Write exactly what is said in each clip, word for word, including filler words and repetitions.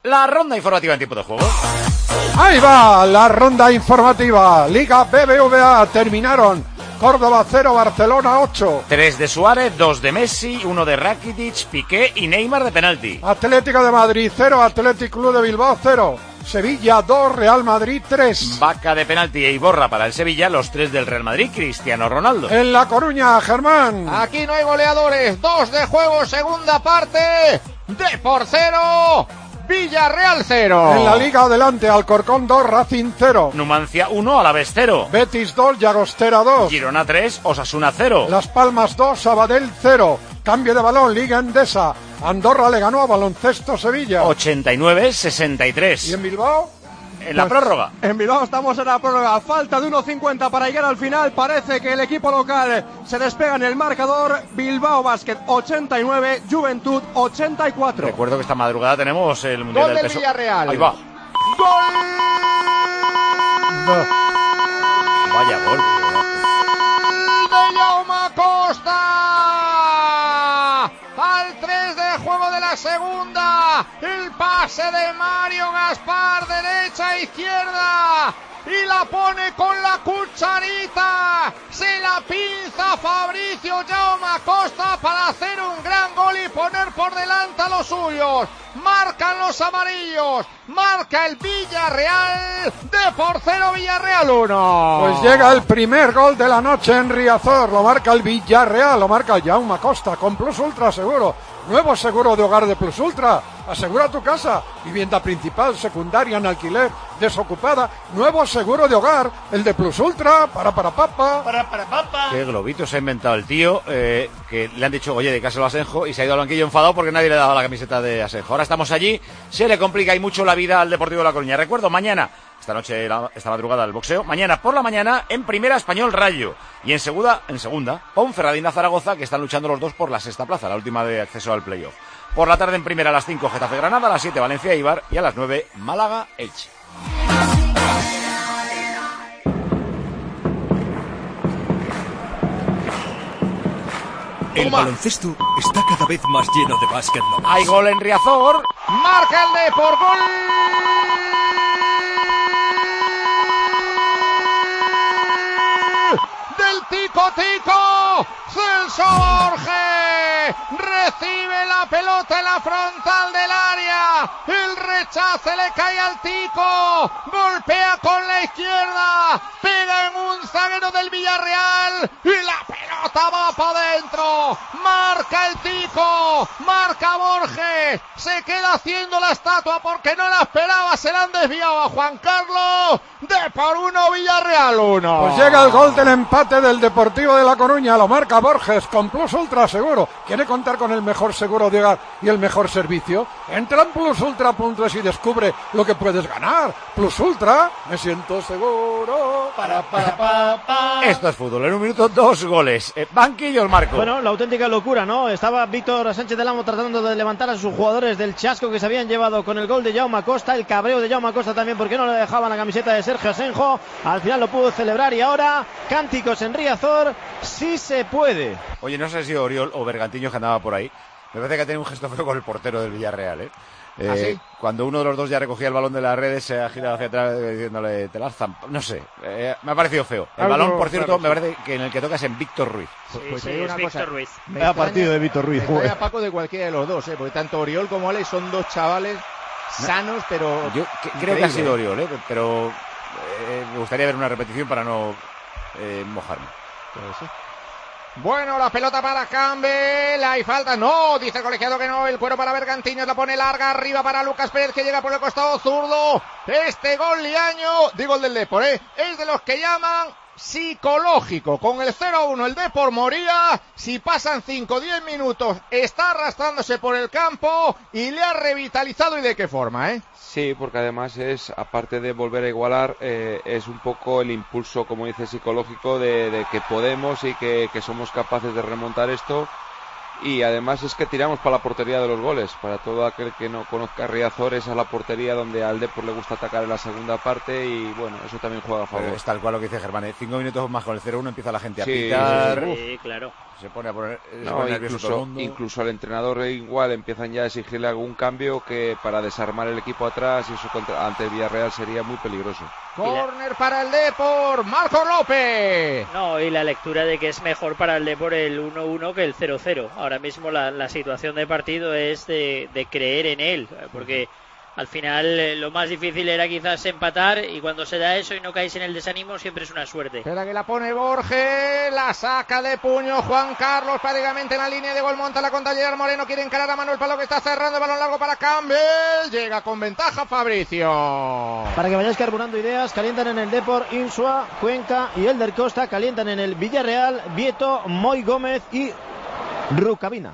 La ronda informativa en tiempo de juego. Ahí va la ronda informativa. Liga B B V A terminaron. Córdoba cero, Barcelona ocho. Tres de Suárez, dos de Messi, uno de Rakitic, Piqué y Neymar de penalti. Atlético de Madrid cero, Athletic Club de Bilbao cero. Sevilla dos, Real Madrid tres. Vaca de penalti e Iborra para el Sevilla, los tres del Real Madrid, Cristiano Ronaldo. En La Coruña, Germán. Aquí no hay goleadores, dos de juego, segunda parte. Depor cero, Villarreal cero. En la Liga adelante, Alcorcón dos, Racing cero. Numancia uno, Alavés cero. Betis dos, Llagostera dos. Girona tres, Osasuna cero. Las Palmas dos, Sabadell cero. Cambio de balón, Liga Endesa. Andorra le ganó a Baloncesto Sevilla. ochenta y nueve, sesenta y tres. ¿Y en Bilbao? En la pues, prórroga. En Bilbao estamos en la prórroga. Falta de uno cincuenta para llegar al final. Parece que el equipo local se despega en el marcador. Bilbao Basket ochenta y nueve, Juventud ochenta y cuatro. Recuerdo que esta madrugada tenemos el Mundial Gol del del Peso. Villarreal. Ahí va. ¡Gol! No. Vaya gol. De Jaume Costa. Al tres de juego de la segunda. El pase de Mario Gaspar, derecha a izquierda. Y la pone con la cucharita. Se la pinza Fabricio Jaume Costa para hacer un gran gol y poner por delante a los suyos. Marcan los amarillos. Marca el Villarreal. Depor cero, Villarreal uno. Pues llega el primer gol de la noche en Riazor. Lo marca el Villarreal. Lo marca Jaume Costa con Plus Ultra Seguro. Nuevo seguro de hogar de Plus Ultra. Asegura tu casa, vivienda principal, secundaria, en alquiler, desocupada. Nuevo seguro de hogar, el de Plus Ultra. Para para papa. Para para papa. Qué globito se ha inventado el tío, eh, que le han dicho, oye, de casa a Asenjo, y se ha ido al banquillo enfadado porque nadie le daba la camiseta de Asenjo. Ahora estamos allí, se le complica y mucho la vida al Deportivo de La Coruña. Recuerdo, mañana, esta noche, esta madrugada, el boxeo. Mañana por la mañana, en primera, Español Rayo. Y en segunda, en segunda, Ponferradina Zaragoza, que están luchando los dos por la sexta plaza, la última de acceso al playoff. Por la tarde en primera a las cinco, Getafe Granada, a las siete Valencia Eibar y a las nueve Málaga Elche. El baloncesto está cada vez más lleno de básquet. Hay gol en Riazor. Marca el Depor, gol del Tico Tico. Celso Borges recibe la pelota en la frontal del área. El rechace le cae al Tico. Golpea con la izquierda. Pega en un zaguero del Villarreal. Y la pelota va para adentro. Marca el Tico. Marca Borges. Se queda haciendo la estatua porque no la esperaba. Se la han desviado a Juan Carlos. Depor uno, Villarreal uno. Pues llega el gol del empate del Deportivo de La Coruña. Lo marca Borges con Plus Ultra Seguro. ¿Quiere contar con el mejor seguro de hogar y el mejor servicio? Entra en plus ultra punto es y descubre lo que puedes ganar. Plus Ultra, me siento seguro. Para, para, para, para. Esto es fútbol. En un minuto, dos goles. Eh, banquillo el Marco. Bueno, la auténtica locura, ¿no? Estaba Víctor Sánchez del Amo tratando de levantar a sus jugadores del chasco que se habían llevado con el gol de Jaume Costa. El cabreo de Jaume Costa también porque no le dejaban la camiseta de Sergio Asenjo. Al final lo pudo celebrar y ahora cánticos en Riazor. Sí se puede. Oye, no sé si Oriol o Bergantiño que andaba por ahí. Me parece que ha tenido un gesto feo con el portero del Villarreal, ¿eh? Eh, ¿Ah, sí? Cuando uno de los dos ya recogía el balón de las redes, se ha girado hacia atrás diciéndole, te la zampa. No sé, eh, me ha parecido feo. El Algo, balón, por cierto, claro, me parece que en el que toca es en Víctor Ruiz. Sí, Pues sí, te digo es una Víctor cosa. Ruiz. Me Vaya extraña- partido de Víctor Ruiz. me extraña, Paco, de cualquiera de los dos, ¿eh? Porque tanto Oriol como Alex son dos chavales sanos, pero Yo que- creo que ha sido Oriol, ¿eh? Pero eh, me gustaría ver una repetición para no eh, mojarme. Bueno, la pelota para Campbell, hay falta, no, dice el colegiado que no, el cuero para Bergantiños, la pone larga, arriba para Lucas Pérez que llega por el costado zurdo. Este gol Liaño, digo el del Depor, ¿eh? Es de los que llaman psicológico, con el cero a uno el Depor moría, si pasan cinco o diez minutos está arrastrándose por el campo y le ha revitalizado, y de qué forma, ¿eh? Sí, porque además es, aparte de volver a igualar, eh, es un poco el impulso, como dice, psicológico de, de que podemos y que, que somos capaces de remontar esto. Y además es que tiramos para la portería de los goles. Para todo aquel que no conozca Riazor, esa es la portería donde al Depor le gusta atacar en la segunda parte y bueno, eso también juega a favor. Pero es tal cual lo que dice Germán, ¿eh? Cinco minutos más con el cero uno empieza la gente a Sí, pitar. Sí, claro. se pone a poner se no, pone nervioso todo el incluso, mundo. incluso al entrenador igual empiezan ya a exigirle algún cambio que para desarmar el equipo atrás, y eso contra, ante el Villarreal sería muy peligroso. Córner para el Depor, Marcos López. No, y la lectura de que es mejor para el Depor el uno uno que el cero cero. Ahora mismo la, la situación de partido es de, de creer en él, porque al final eh, lo más difícil era quizás empatar, y cuando se da eso y no caéis en el desánimo siempre es una suerte. Espera que la pone Borges, la saca de puño Juan Carlos prácticamente en la línea de gol, monta la contra Gerard Moreno, quiere encarar a Manuel Palo que está cerrando, el balón largo para Campbell, llega con ventaja Fabricio. Para que vayáis carburando ideas, calientan en el Depor Insua, Cuenca y Elder Costa, calientan en el Villarreal Vieto, Moy Gómez y Rucabina.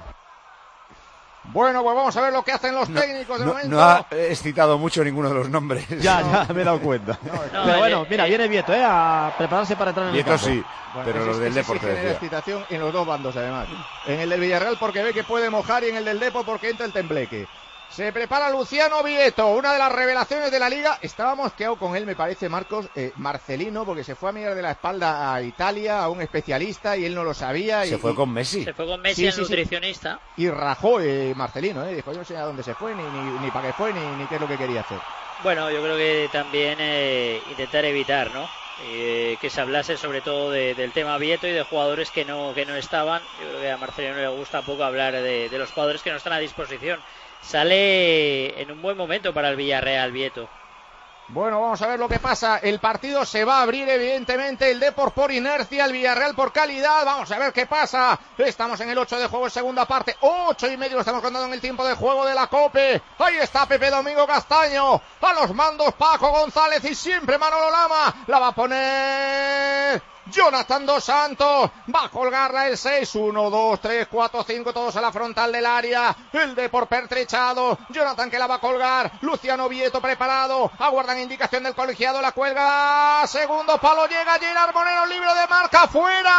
Bueno, pues vamos a ver lo que hacen los no, técnicos de no, momento. No ha excitado mucho ninguno de los nombres. Ya, ya me he dado cuenta. No, Pero bueno, eh, mira, eh, viene Vieto, ¿eh? A prepararse para entrar en Vieto el campo. sí, Bueno, pero ese- los del ese Depor sí te genera decía. excitación en los dos bandos además. En el del Villarreal porque ve que puede mojar, y en el del Depor porque entra el tembleque. Se prepara Luciano Vieto, una de las revelaciones de la liga. Estaba mosqueado con él, me parece, Marcos, eh, Marcelino, porque se fue a mirar de la espalda a Italia, a un especialista, y él no lo sabía. Se y, fue con Messi. Se fue con Messi, Sí, el sí, sí. nutricionista. Y rajó eh, Marcelino, eh, dijo, yo no sé a dónde se fue, ni, ni, ni para qué fue, ni, ni qué es lo que quería hacer. Bueno, yo creo que también eh, intentar evitar, ¿no? Eh, que se hablase sobre todo de, del tema Vieto y de jugadores que no que no estaban. Yo creo que a Marcelino le gusta poco hablar de, de los jugadores que no están a disposición. Sale en un buen momento para el Villarreal Vieto. Bueno, vamos a ver lo que pasa. El partido se va a abrir, evidentemente, el Depor por inercia, el Villarreal por calidad. Vamos a ver qué pasa. Estamos en el ocho de juego, segunda parte. Ocho y medio lo estamos contando en el tiempo de juego de la COPE. Ahí está Pepe Domingo Castaño. A los mandos Paco González y siempre Manolo Lama. La va a poner Jonathan Dos Santos. Va a colgarla el seis. uno, dos, tres, cuatro, cinco. Todos a la frontal del área. El Depor pertrechado. Jonathan que la va a colgar. Luciano Vieto preparado. Aguardan indicación del colegiado. La cuelga. Segundo palo. Llega Gerard Moreno. Libre de marca. ¡Fuera!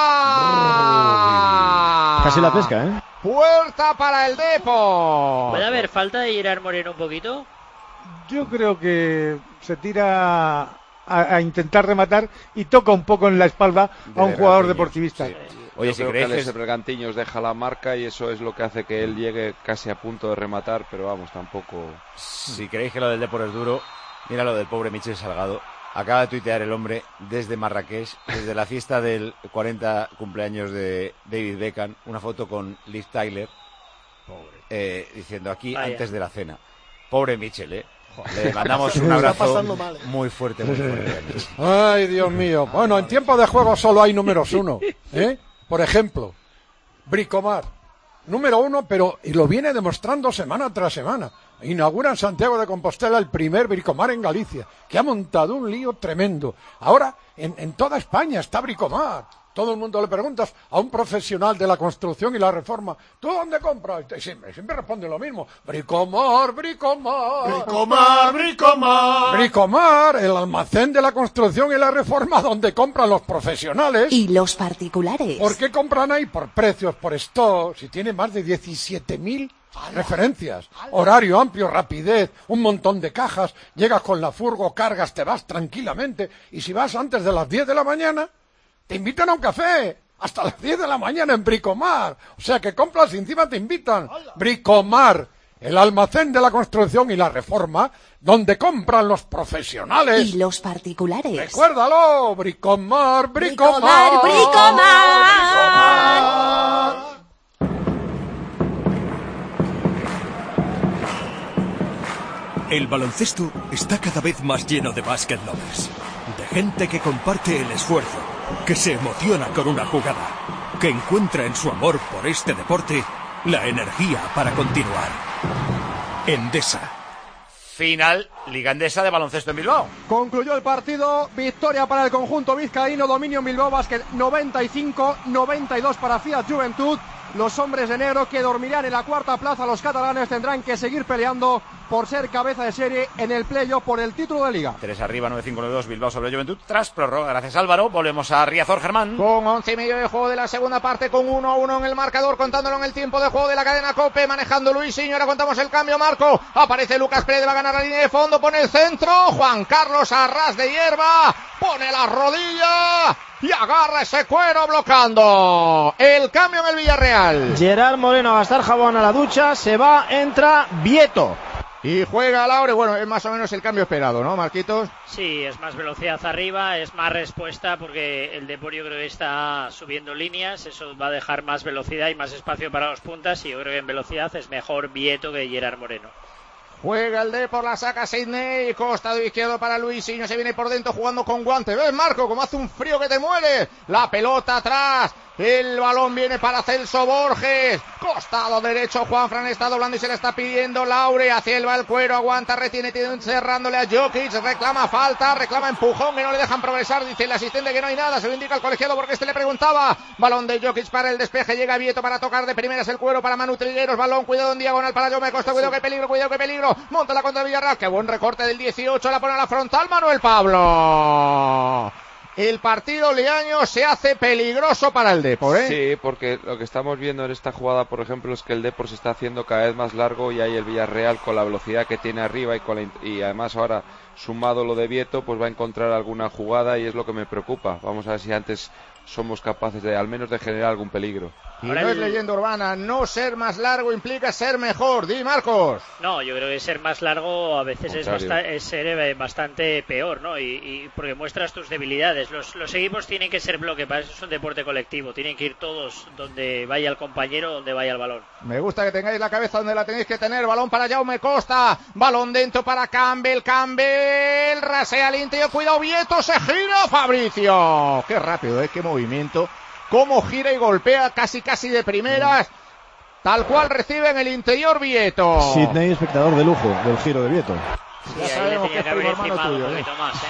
Casi la pesca, ¿eh? Puerta para el Depor. ¿Puede haber falta de Gerard Moreno un poquito? Yo creo que se tira a, a intentar rematar y toca un poco en la espalda a un jugador deportivista. Sí. Oye, Yo si creo creéis que que ese Bergantiños deja la marca, y eso es lo que hace que él llegue casi a punto de rematar, pero vamos, tampoco. Si creéis que lo del Depor es duro, mira lo del pobre Michel Salgado. Acaba de tuitear el hombre desde Marrakech, desde la fiesta del cuarenta cumpleaños de David Beckham, una foto con Liv Tyler, eh, diciendo aquí Vaya. antes de la cena. Pobre Michel, ¿eh? Le mandamos un abrazo muy fuerte, muy fuerte. Ay, Dios mío. Bueno, en tiempo de juego solo hay números uno, ¿eh? Por ejemplo, Bricomar, número uno, pero y lo viene demostrando semana tras semana. Inaugura en Santiago de Compostela el primer Bricomar en Galicia, que ha montado un lío tremendo. Ahora, en, en toda España está Bricomar. Todo el mundo le preguntas a un profesional de la construcción y la reforma, ¿tú dónde compras? Y siempre, siempre responde lo mismo. Bricomar, Bricomar. Bricomar, Bricomar. Bricomar, el almacén de la construcción y la reforma donde compran los profesionales. Y los particulares. ¿Por qué compran ahí? Por precios, por stock. Si tiene más de diecisiete mil referencias. Horario amplio, rapidez, un montón de cajas. Llegas con la furgo, cargas, te vas tranquilamente. Y si vas antes de las diez de la mañana, te invitan a un café. Hasta las diez de la mañana en Bricomar. O sea que compras y encima te invitan. Bricomar, el almacén de la construcción y la reforma, donde compran los profesionales. Y los particulares. Recuérdalo, Bricomar, Bricomar. Bricomar, Bricomar. El baloncesto está cada vez más lleno de basket lovers, de gente que comparte el esfuerzo, que se emociona con una jugada, que encuentra en su amor por este deporte la energía para continuar. Endesa. Final Liga Endesa de baloncesto en Bilbao. Concluyó el partido, victoria para el conjunto vizcaíno, dominio en Bilbao Basket noventa y cinco noventa y dos para Fiat Juventud. Los hombres de negro que dormirán en la cuarta plaza, los catalanes tendrán que seguir peleando por ser cabeza de serie en el playoff por el título de liga. tres arriba, nueve cinco nueve dos, Bilbao sobre Juventud, tras prórroga. Gracias Álvaro, volvemos a Riazor, Germán. Con once y medio de juego de la segunda parte, con uno a uno en el marcador, contándolo en el tiempo de juego de la cadena COPE, manejando Luisinho. Ahora contamos el cambio, Marco. Aparece Lucas Pérez, va a ganar la línea de fondo, pone el centro. Juan Carlos a ras de hierba, pone la rodilla. y agarra ese cuero bloqueando. El cambio en el Villarreal. Gerard Moreno a gastar jabón a la ducha, se va, entra Vieto. Y juega Laure, bueno, es más o menos el cambio esperado, ¿no, Marquitos? Sí, es más velocidad arriba, es más respuesta porque el Depor yo creo que está subiendo líneas, eso va a dejar más velocidad y más espacio para los puntas y yo creo que en velocidad es mejor Vieto que Gerard Moreno. Juega el Depor, la saca Sidney, costado izquierdo para Luisinho, se viene por dentro jugando con guante. ¿Ves, Marco, como hace un frío que te muere? La pelota atrás, el balón viene para Celso Borges, costado derecho, Juanfran está doblando y se le está pidiendo Laure, hacia él va el cuero, aguanta, retiene, cerrándole a Jokic, reclama falta, reclama empujón, que no le dejan progresar, dice el asistente que no hay nada, se lo indica el colegiado porque este le preguntaba. Balón de Jokic para el despeje, llega Vieto para tocar de primeras el cuero para Manu Trigueros, balón, cuidado en diagonal para Jaume Costa, cuidado que peligro, cuidado que peligro, monta la contra Villarreal, qué buen recorte del dieciocho, la pone a la frontal Manuel Pablo. El partido Leaño se hace peligroso para el Depor, ¿eh? Sí, porque lo que estamos viendo en esta jugada, por ejemplo, es que el Depor se está haciendo cada vez más largo y ahí el Villarreal con la velocidad que tiene arriba y, con la, y además ahora sumado lo de Vieto, pues va a encontrar alguna jugada y es lo que me preocupa. Vamos a ver si antes somos capaces de al menos de generar algún peligro. Y no es leyenda urbana, no ser más largo implica ser mejor. Di, Marcos. No, yo creo que ser más largo a veces es, basta- es ser bastante peor, ¿no? Y, y porque muestras tus debilidades. Los, los equipos tienen que ser bloque, para eso es un deporte colectivo. Tienen que ir todos donde vaya el compañero, donde vaya el balón. Me gusta que tengáis la cabeza donde la tenéis que tener. Balón para Jaume Costa, balón dentro para Campbell, Campbell, rasea al interior, cuidado Vieto, se gira Fabricio. Qué rápido, ¿eh? Qué movimiento. Cómo gira y golpea casi casi de primeras. Tal cual recibe en el interior Vieto. Sidney, espectador de lujo del giro de Vieto. Sí, ya sabemos que es primo hermano tuyo, un poquito más, ¿eh?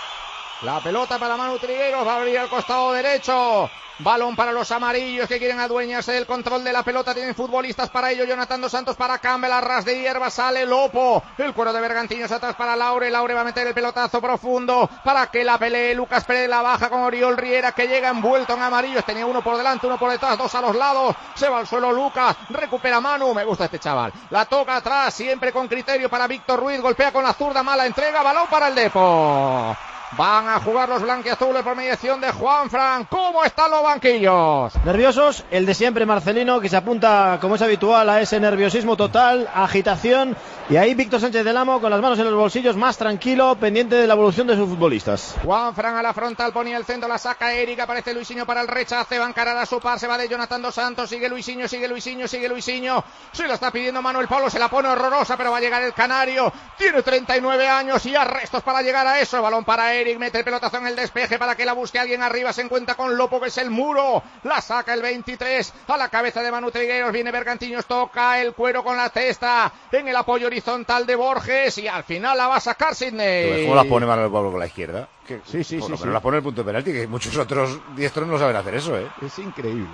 La pelota para Manu Trigueros, va a abrir al costado derecho. Balón para los amarillos que quieren adueñarse del control de la pelota. Tienen futbolistas para ello. Jonathan Dos Santos para Campbell. A ras de hierba sale Lopo. El cuero de Bergantiños atrás para Laure. Laure va a meter el pelotazo profundo para que la pelee Lucas Pérez. La baja con Oriol Riera que llega envuelto en amarillos. Tenía uno por delante, uno por detrás, dos a los lados. Se va al suelo Lucas. Recupera Manu. Me gusta este chaval. La toca atrás, siempre con criterio para Víctor Ruiz. Golpea con la zurda, mala entrega. Balón para el Depor. Van a jugar los blanquiazules por mediación de Juanfran. ¿Cómo están los banquillos? Nerviosos, el de siempre Marcelino, que se apunta, como es habitual, a ese nerviosismo total, agitación. Y ahí Víctor Sánchez del Amo, con las manos en los bolsillos, más tranquilo, pendiente de la evolución de sus futbolistas. Juanfran a la frontal, ponía el centro, la saca Eric, aparece Luisinho para el rechace, va a encarar a su par, se va de Jonathan Dos Santos, sigue Luisinho, sigue Luisinho, sigue Luisinho. Se la está pidiendo Manuel Pablo, se la pone horrorosa, pero va a llegar el canario. Tiene treinta y nueve años y arrestos para llegar a eso. Balón para Eric. Eric mete el pelotazo en el despeje para que la busque alguien arriba, se encuentra con Lopo que es el muro, la saca el veintitrés a la cabeza de Manu Trigueros, viene Bergantiños, toca el cuero con la testa en el apoyo horizontal de Borges y al final la va a sacar Sidney. ¿Cómo la pone Manuel Pablo con la izquierda? Que, sí, sí, bueno, sí, pero sí. la pone el punto de penalti, que muchos otros diestros no saben hacer eso, ¿eh? Es increíble.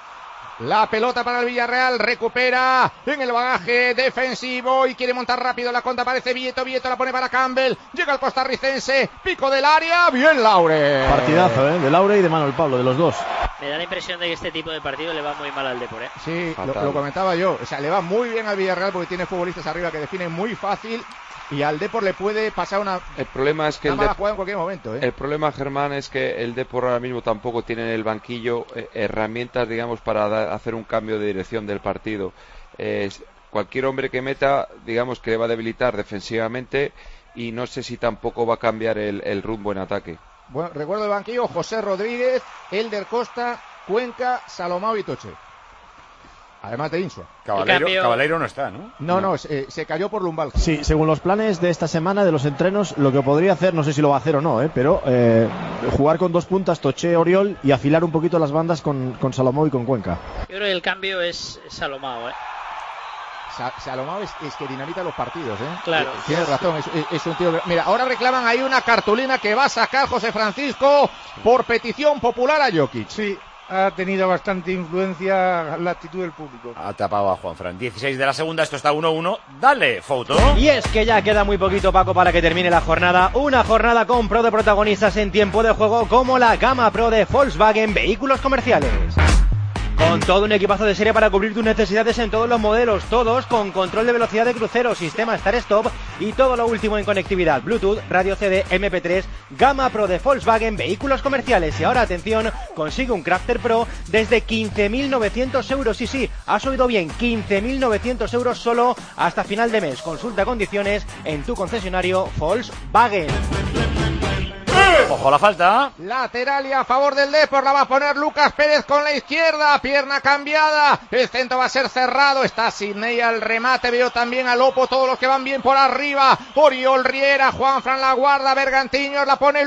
La pelota para el Villarreal, recupera en el bagaje defensivo y quiere montar rápido la contra, aparece Vieto, Vieto la pone para Campbell, llega el costarricense, pico del área, bien Laure. Partidazo, ¿eh? De Laure y de Manuel Pablo, de los dos. Me da la impresión de que este tipo de partido le va muy mal al Depor, ¿eh? Sí, lo, lo comentaba yo, o sea, le va muy bien al Villarreal porque tiene futbolistas arriba que definen muy fácil. Y al Depor le puede pasar una, el problema es que una el mala Dep- jugada en cualquier momento, ¿eh? El problema, Germán, es que el Depor ahora mismo tampoco tiene en el banquillo eh, herramientas, digamos, para da- hacer un cambio de dirección del partido. Eh, cualquier hombre que meta, digamos, que le va a debilitar defensivamente y no sé si tampoco va a cambiar el, el rumbo en ataque. Bueno, recuerdo el banquillo, José Rodríguez, Elder Costa, Cuenca, Salomao y Toche. Además de Insua. Cabaleiro, cambio... Cabaleiro no está, ¿no? No, no, se, se cayó por lumbar. Sí, según los planes de esta semana de los entrenos, lo que podría hacer, no sé si lo va a hacer o no, ¿eh? Pero eh, jugar con dos puntas, Toché, Oriol, y afilar un poquito las bandas con, con Salomao y con Cuenca. Yo creo que el cambio es Salomao, ¿eh? Sa- Salomao es, es que dinamita los partidos, ¿eh? Claro. Eh, Tienes razón, es, es, es un tío que... Mira, ahora reclaman ahí una cartulina que va a sacar José Francisco por petición popular a Jokic. Sí, ha tenido bastante influencia la actitud del público. Ha tapado a Juanfran. dieciséis de la segunda, esto está uno uno. Dale, foto. Y es que ya queda muy poquito, Paco, para que termine la jornada. Una jornada con pro de protagonistas en tiempo de juego como la gama Pro de Volkswagen Vehículos Comerciales. Con todo un equipazo de serie para cubrir tus necesidades en todos los modelos, todos con control de velocidad de crucero, sistema Start-Stop y todo lo último en conectividad, Bluetooth, radio C D, eme pe tres, gama Pro de Volkswagen, vehículos comerciales. Y ahora, atención, consigue un Crafter Pro desde quince mil novecientos euros. Sí, sí, has oído bien, quince mil novecientos euros solo hasta final de mes. Consulta condiciones en tu concesionario Volkswagen. Ojo la falta. Lateral y a favor del Depor, la va a poner Lucas Pérez con la izquierda, pierna cambiada, el centro va a ser cerrado, está Sidney al remate, veo también a Lopo, todos los que van bien por arriba, Oriol Riera, Juanfran la guarda, Bergantiños, la pone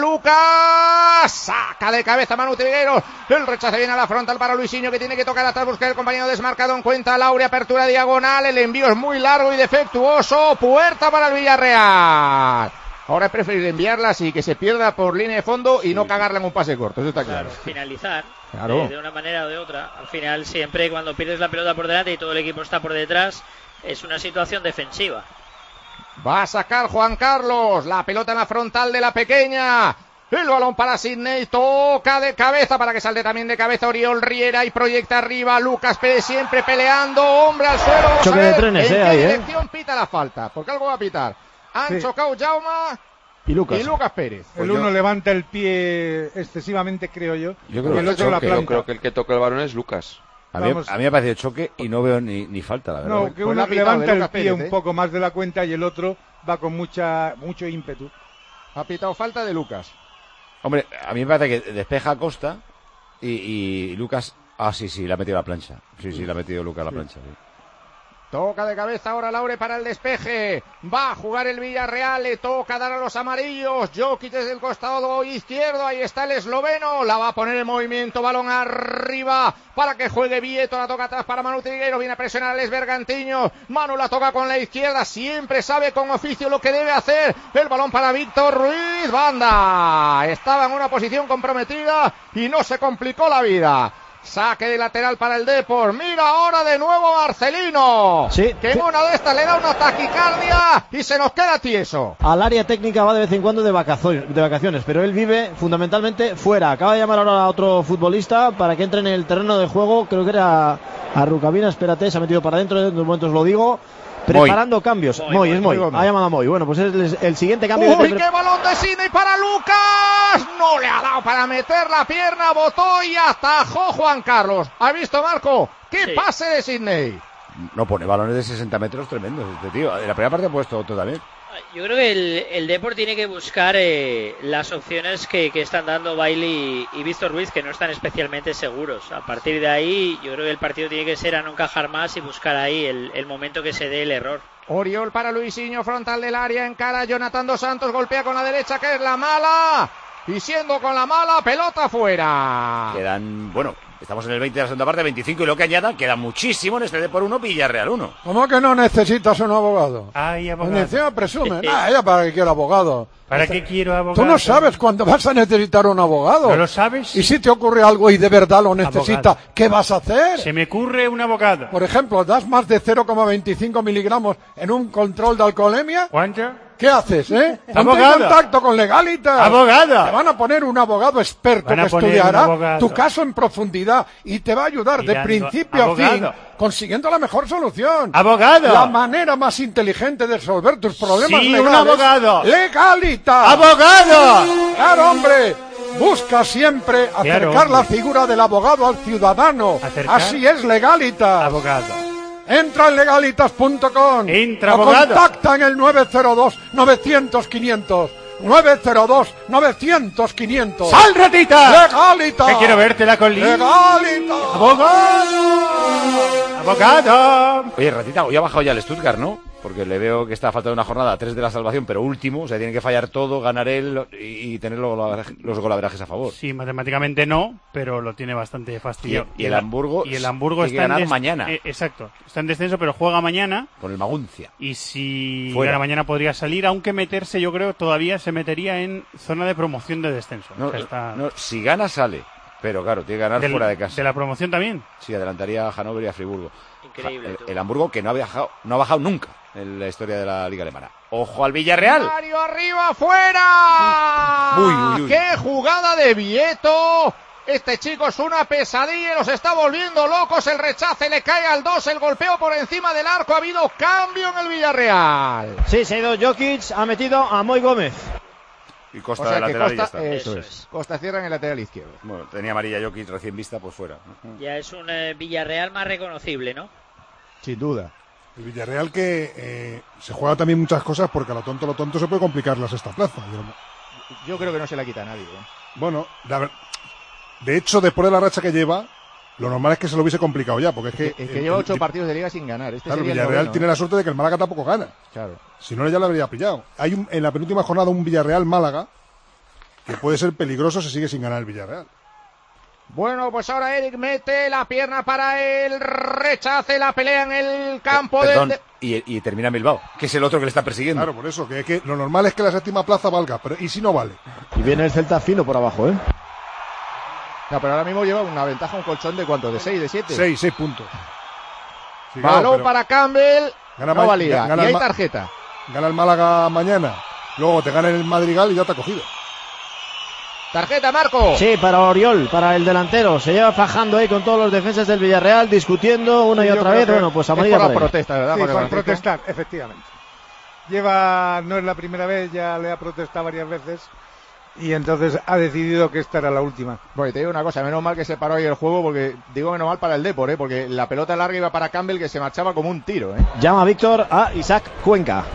Lucas, saca de cabeza Manu Trigueros, el rechace viene a la frontal para Luisinho que tiene que tocar atrás, buscar el compañero desmarcado, en cuenta Laure, apertura diagonal, el envío es muy largo y defectuoso, puerta para el Villarreal. Ahora es preferible enviarla así, que se pierda por línea de fondo y no cagarla en un pase corto, eso está claro. Claro, finalizar claro. de, de una manera o de otra. Al final, siempre cuando pierdes la pelota por delante y todo el equipo está por detrás, es una situación defensiva. Va a sacar Juan Carlos, la pelota en la frontal de la pequeña. El balón para Sidney, toca de cabeza para que salte también de cabeza Oriol Riera y proyecta arriba Lucas Pérez, siempre peleando, hombre al suelo. Vamos Choque a ver de trenes, en eh, qué ahí, dirección eh. pita la falta, porque algo va a pitar. Han Sí. chocado Jauma Y Lucas. y Lucas Pérez. El uno levanta el pie excesivamente, creo yo. Yo y creo el que otro la Choque, planta. yo creo que el que toca el balón es Lucas. A mí, Vamos. a mí me ha parecido choque y no veo ni, ni falta, la verdad. No, que Pues uno la ha pitado levanta de el Lucas pie Pérez, un ¿eh? poco más de la cuenta y el otro va con mucha mucho ímpetu. Ha pitado falta de Lucas. Hombre, a mí me parece que despeja a Costa y, y Lucas... Ah, sí, sí, le ha metido la plancha. Sí, sí, le ha metido Lucas la plancha. Sí. Toca de cabeza ahora Laure para el despeje. Va a jugar el Villarreal. Le toca dar a los amarillos. Jokic desde el costado izquierdo. Ahí está el esloveno. La va a poner en movimiento. Balón arriba para que juegue Vieto. La toca atrás para Manu Trigueros. Viene a presionar a Les Bergantiños. Manu la toca con la izquierda. Siempre sabe con oficio lo que debe hacer. El balón para Víctor Ruiz. Banda. Estaba en una posición comprometida y no se complicó la vida. Saque de lateral para el Depor. Mira ahora de nuevo Marcelino. Sí, que en sí. una de estas le da una taquicardia y se nos queda tieso. Al área técnica va de vez en cuando de vacaciones, de vacaciones, pero él vive fundamentalmente fuera. Acaba de llamar ahora a otro futbolista para que entre en el terreno de juego. Creo que era a Rucabina, espérate, se ha metido para adentro, en unos momentos lo digo. Preparando Moy. cambios. Moy, Moy, Moy, es Moy. Moy Gómez. Ha llamado a Moy. Bueno, pues es el, el siguiente cambio. Uy, que te qué balón de Sidney para Lucas. No le ha dado para meter la pierna, botó y atajó Juan Carlos. ¿Ha visto, Marco? ¡Qué Sí. pase de Sidney! No pone balones de sesenta metros tremendos este tío. En la primera parte ha puesto otro también. Yo creo que el, el Depor tiene que buscar eh, las opciones que, que están dando Bailey y, y Víctor Ruiz, que no están especialmente seguros. A partir de ahí, yo creo que el partido tiene que ser a no encajar más y buscar ahí el, el momento que se dé el error. Oriol para Luisinho, frontal del área, encara Jonathan Dos Santos, golpea con la derecha que es la mala. Y siendo con la mala, pelota fuera. Quedan, bueno, estamos en el veinte de la segunda parte, veinticinco y lo que añadan, queda muchísimo en este Depor uno, Villarreal uno. ¿Cómo que no necesitas un abogado? Ay, Pues abogado. encima presume. Ah, ella para que quiera abogado. ¿Para qué quiero abogado? Tú no sabes cuándo vas a necesitar un abogado. ¿No lo sabes? Y si te ocurre algo y de verdad lo necesitas, Abogado. ¿qué vas a hacer? Se me ocurre un abogado. Por ejemplo, das más de cero coma veinticinco miligramos en un control de alcoholemia. ¿Cuánto? ¿Qué haces, eh? Ponte en Abogado. contacto con Legalitas. Abogado. Te van a poner un abogado experto Van a que poner un estudiará abogado. tu caso en profundidad y te va a ayudar de Mirando. principio Abogado. a fin, consiguiendo la mejor solución. Abogado. La manera más inteligente de resolver tus problemas Sí, legales. un abogado. Legalitas. ¡Abogado! Claro, hombre. Busca siempre acercar Claro, la hombre. figura del abogado al ciudadano. ¿Acercar? Así es Legalitas. Abogado. Entra en legalitas punto com. Entra, o abogado. contacta en el nueve cero dos novecientos quinientos. nueve cero dos novecientos quinientos. ¡Sal, ratita! Legalitas. Que quiero verte la colina. Legalitas. ¡Abogado! ¡Abogado! Oye, Ratita, hoy ha bajado ya el Stuttgart, ¿no? Porque le veo que está faltando una jornada, tres de la salvación, pero último, o sea, tiene que fallar todo, ganar él y, y tener los, golaverajes- los golaverajes a favor. Sí, matemáticamente no, pero lo tiene bastante fastidiado. Y- y el Hamburgo y el Hamburgo tiene que está en ganar des- mañana. eh, exacto, está en descenso, pero juega mañana. Con el Maguncia. Y si Fuera. gana mañana podría salir, aunque meterse, yo creo, todavía se metería en zona de promoción de descenso. No, O sea, está no, si gana, sale. Pero claro, tiene que ganar del- fuera de casa. de la promoción también. Sí, adelantaría a Hannover y a Friburgo. Increíble. Ja- tú. el, el Hamburgo que no ha, bajado, no ha bajado nunca en la historia de la Liga Alemana. ¡Ojo al Villarreal! Mario arriba, fuera. Uy, uy, uy. ¡Qué jugada de Vieto! Este chico es una pesadilla y los está volviendo locos. El rechace le cae al dos, el golpeo por encima del arco. Ha habido cambio en el Villarreal. Sí, se ha ido Jokic, ha metido a Moy Gómez. Y Costa o sea de lateral Costa, y ya está. Eso, Eso es. es. Costa cierra en el lateral izquierdo. Bueno, tenía amarilla Jokic recién vista, pues fuera. Ya es un eh, Villarreal más reconocible, ¿no? Sin duda. El Villarreal que eh, se juega también muchas cosas porque a lo tonto, lo tonto se puede complicar la sexta plaza. Yo, Yo creo que no se la quita a nadie. ¿eh? Bueno, la ver- de hecho, después de la racha que lleva, lo normal es que se lo hubiese complicado ya, porque es que... Es que el- lleva el- ocho partidos de liga sin ganar. Este Claro, el sería el Villarreal noveno, tiene ¿eh? la suerte de que el Málaga tampoco gana. Claro. Si no, ya lo habría pillado. Hay un- en la penúltima jornada un Villarreal-Málaga que puede ser peligroso si sigue sin ganar el Villarreal. Bueno, pues ahora Eric mete la pierna para el rechace, la pelea en el campo Perdón, del... y, y termina Bilbao, que es el otro que le está persiguiendo. Claro, por eso, que, es que lo normal es que la séptima plaza valga, pero ¿y si no vale? Y viene el Celta fino por abajo, ¿eh? No, pero ahora mismo lleva una ventaja, un colchón de ¿cuánto? ¿De seis, de siete? Seis, seis puntos. Sí, claro, Balón pero para Campbell, gana no Ma- valía, gana y el hay Ma- tarjeta. Gana el Málaga mañana, luego te gana el Madrigal y ya te ha cogido. Tarjeta, Marco. Sí, para Oriol, para el delantero. Se lleva fajando ahí con todos los defensas del Villarreal, discutiendo una y Yo otra creo vez. que Bueno, pues es amarilla por la para él. protesta, ¿verdad, Sí, José por Francisco? protestar, efectivamente. Lleva, no es la primera vez, ya le ha protestado varias veces y entonces ha decidido que esta era la última. Bueno, y te digo una cosa, menos mal que se paró ahí el juego, porque digo menos mal para el Depor, ¿eh? Porque la pelota larga iba para Campbell, que se marchaba como un tiro, ¿eh? Llama Víctor a Isaac Cuenca.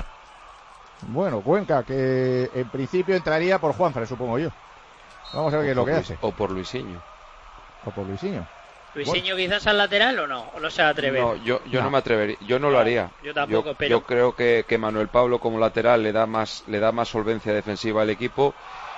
Bueno, Cuenca, que en principio entraría por Juanfran, supongo yo. Vamos a ver qué es lo que Luis- hace. O por Luisinho. O por Luisinho. Luisinho quizás al lateral o no, o no se atreve. No, yo, yo no. No. me atrevería, yo no lo haría. yo tampoco, yo, pero- yo creo que, que Manuel Pablo como lateral le da más le da más solvencia defensiva al equipo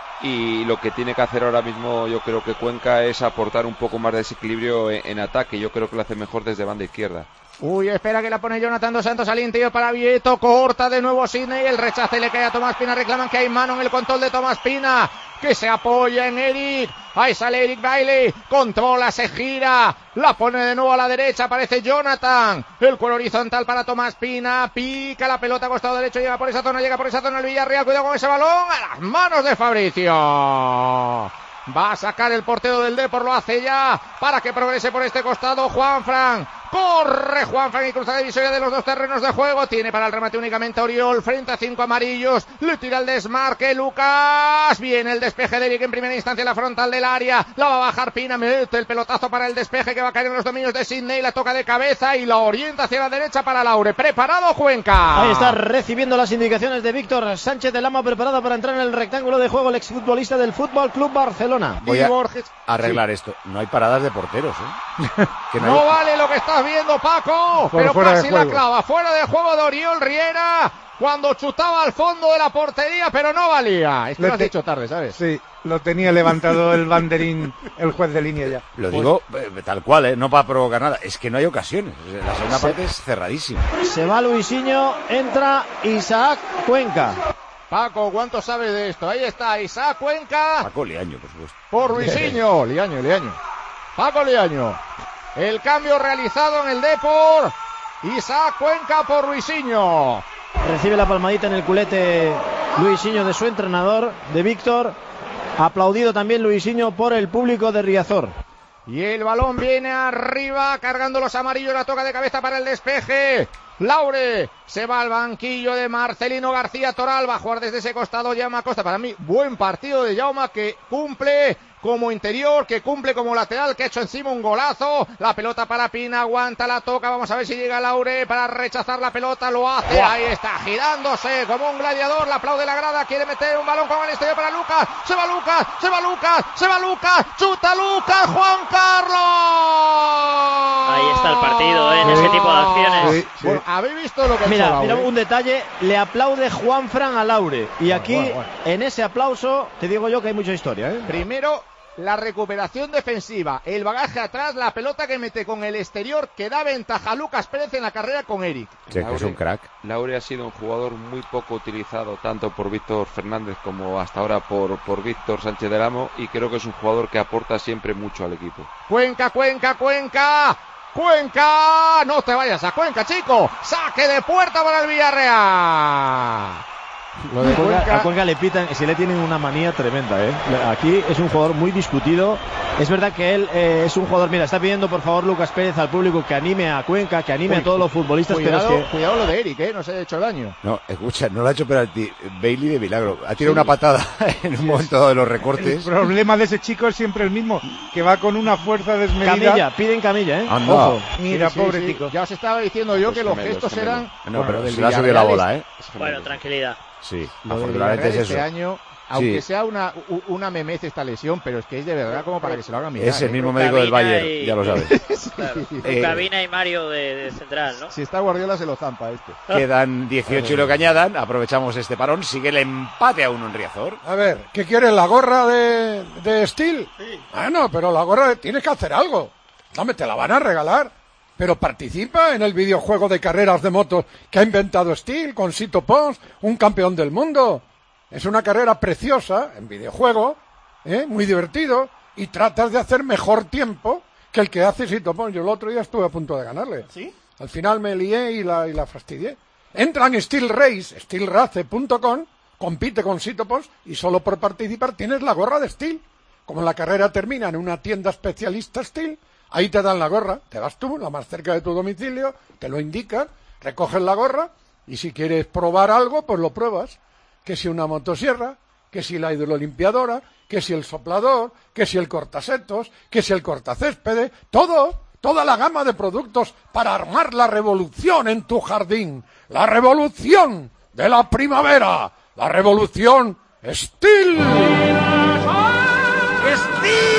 y lo que tiene que hacer ahora mismo yo creo que Cuenca es aportar un poco más de desequilibrio en, en ataque. Yo creo que lo hace mejor desde banda izquierda. Uy, espera que la pone Jonathan Dos Santos al interior para Vieto, corta de nuevo Sidney, el rechace le cae a Tomás Pina, reclaman que hay mano en el control de Tomás Pina, que se apoya en Eric, ahí sale Eric Bailey, controla, se gira, la pone de nuevo a la derecha, aparece Jonathan, el cuero horizontal para Tomás Pina, pica la pelota a costado derecho, llega por esa zona, llega por esa zona el Villarreal, cuidado con ese balón, a las manos de Fabricio. Va a sacar el portero del Depor, lo hace ya, para que progrese por este costado Juanfran. Corre Juanfran y cruza la divisoria de los dos terrenos de juego. Tiene para el remate únicamente Oriol frente a cinco amarillos. Le tira el desmarque Lucas. Viene el despeje de Eric en primera instancia en la frontal del área. La va a bajar Pina. Mete el pelotazo para el despeje que va a caer en los dominios de Sidney. La toca de cabeza y la orienta hacia la derecha para Laure. Preparado Cuenca. Ahí está recibiendo las indicaciones de Víctor Sánchez de Lama, preparado para entrar en el rectángulo de juego el exfutbolista del Fútbol Club Barcelona. Voy a Borges. arreglar Sí. esto. No hay paradas de porteros, ¿eh? Que no No hay- vale lo que estás viendo, Paco, Por pero fuera de casi la juego. clava. Fuera de juego de Oriol Riera, cuando chutaba al fondo de la portería, pero no valía. Es que Le lo has te- dicho tarde, ¿sabes? Sí, lo tenía levantado el banderín, el juez de línea ya. Lo digo eh, tal cual, ¿eh? No para provocar nada. Es que no hay ocasiones. La segunda Sí. parte es cerradísima. Se va Luisinho, entra Isaac Cuenca. Paco, ¿cuánto sabes de esto? Ahí está Isaac Cuenca Paco Liaño, por supuesto. por Luisinho. Liaño, Liaño. Paco Liaño. El cambio realizado en el Depor. Isaac Cuenca por Luisinho. Recibe la palmadita en el culete Luisinho de su entrenador, de Víctor. Aplaudido también Luisinho por el público de Riazor. Y el balón viene arriba, cargando los amarillos, la toca de cabeza para el despeje. Laure se va al banquillo de Marcelino García Toral, va a jugar desde ese costado Jaume Costa. Para mí, buen partido de Jaume, que cumple como interior, que cumple como lateral, que ha hecho encima un golazo. La pelota para Pina, aguanta, la toca, vamos a ver si llega Laure para rechazar la pelota, lo hace, ¡Buah! ahí está, girándose como un gladiador, la aplaude la grada, quiere meter un balón con el exterior para Lucas, se va Lucas, se va Lucas, se va Lucas, chuta Lucas, Juan Carlos. Ahí está el partido, ¿eh? En ese tipo de acciones. Sí, sí. Bueno, ¿habéis visto lo que ha hecho Mira, Laure? mira un detalle, le aplaude Juanfran a Laure. Y aquí, bueno, bueno. en ese aplauso, te digo yo que hay mucha historia, ¿eh? Primero, la recuperación defensiva, el bagaje atrás, la pelota que mete con el exterior, que da ventaja a Lucas Pérez en la carrera con Eric. Sí, que es un crack. Laure ha sido un jugador muy poco utilizado tanto por Víctor Fernández como hasta ahora por, por Víctor Sánchez del Amo, y creo que es un jugador que aporta siempre mucho al equipo. Cuenca, Cuenca, Cuenca. Cuenca, no te vayas a Cuenca, chico. Saque de puerta para el Villarreal. Lo de a, Cuenca, Cuenca... a Cuenca le pitan, si le tienen una manía tremenda, ¿eh? Aquí es un jugador muy discutido. Es verdad que él eh, es un jugador, mira, está pidiendo por favor Lucas Pérez al público que anime a Cuenca, que anime Uy, a todos los futbolistas. Cuidado, pero es que... cuidado lo de Eric, ¿eh? No se ha hecho daño. No, escucha, no lo ha hecho penalti Bailey de milagro. Ha tirado sí. una patada en un momento dado de los recortes. El problema de ese chico es siempre el mismo, que va con una fuerza desmedida. Camilla, piden camilla, ¿eh? Anda. Ojo. Mira, sí, sí, pobre sí. tico. Ya os estaba diciendo yo pues que los gemelo, gestos gemelo. eran... No, bueno, pero se le ha subido la bola, ¿eh? Bueno, tranquilidad. Sí, lo afortunadamente es eso. Este año, aunque sí. sea una, una memez esta lesión, pero es que es de verdad como para que se lo hagan mirar. Es el ¿eh? mismo médico del Bayern, y... ya lo sabes. sí. Claro. eh, Cabina y Mario de, de central, ¿no? Si está Guardiola se lo zampa este. Quedan dieciocho y lo que añadan, aprovechamos este parón, sigue el empate a uno en Riazor. A ver, ¿qué quieres, la gorra de, de Steel? Sí. Bueno, pero la gorra tienes que hacer algo. Dame, te la van a regalar. Pero participa en el videojuego de carreras de motos que ha inventado Steel con Sito Pons, un campeón del mundo. Es una carrera preciosa en videojuego, ¿eh? Muy divertido, y tratas de hacer mejor tiempo que el que hace Sito Pons. Yo el otro día estuve a punto de ganarle. ¿Sí? Al final me lié y la, y la fastidié. Entra en Steel Race, steel race punto com, compite con Sito Pons y solo por participar tienes la gorra de Steel. Como la carrera termina en una tienda especialista Steel, ahí te dan la gorra, te vas tú, la más cerca de tu domicilio, te lo indican, recoges la gorra y si quieres probar algo, pues lo pruebas. Que si una motosierra, que si la hidrolimpiadora, que si el soplador, que si el cortasetos, que si el cortacéspedes, todo, toda la gama de productos para armar la revolución en tu jardín. La revolución de la primavera, la revolución Steel. ¡Steel!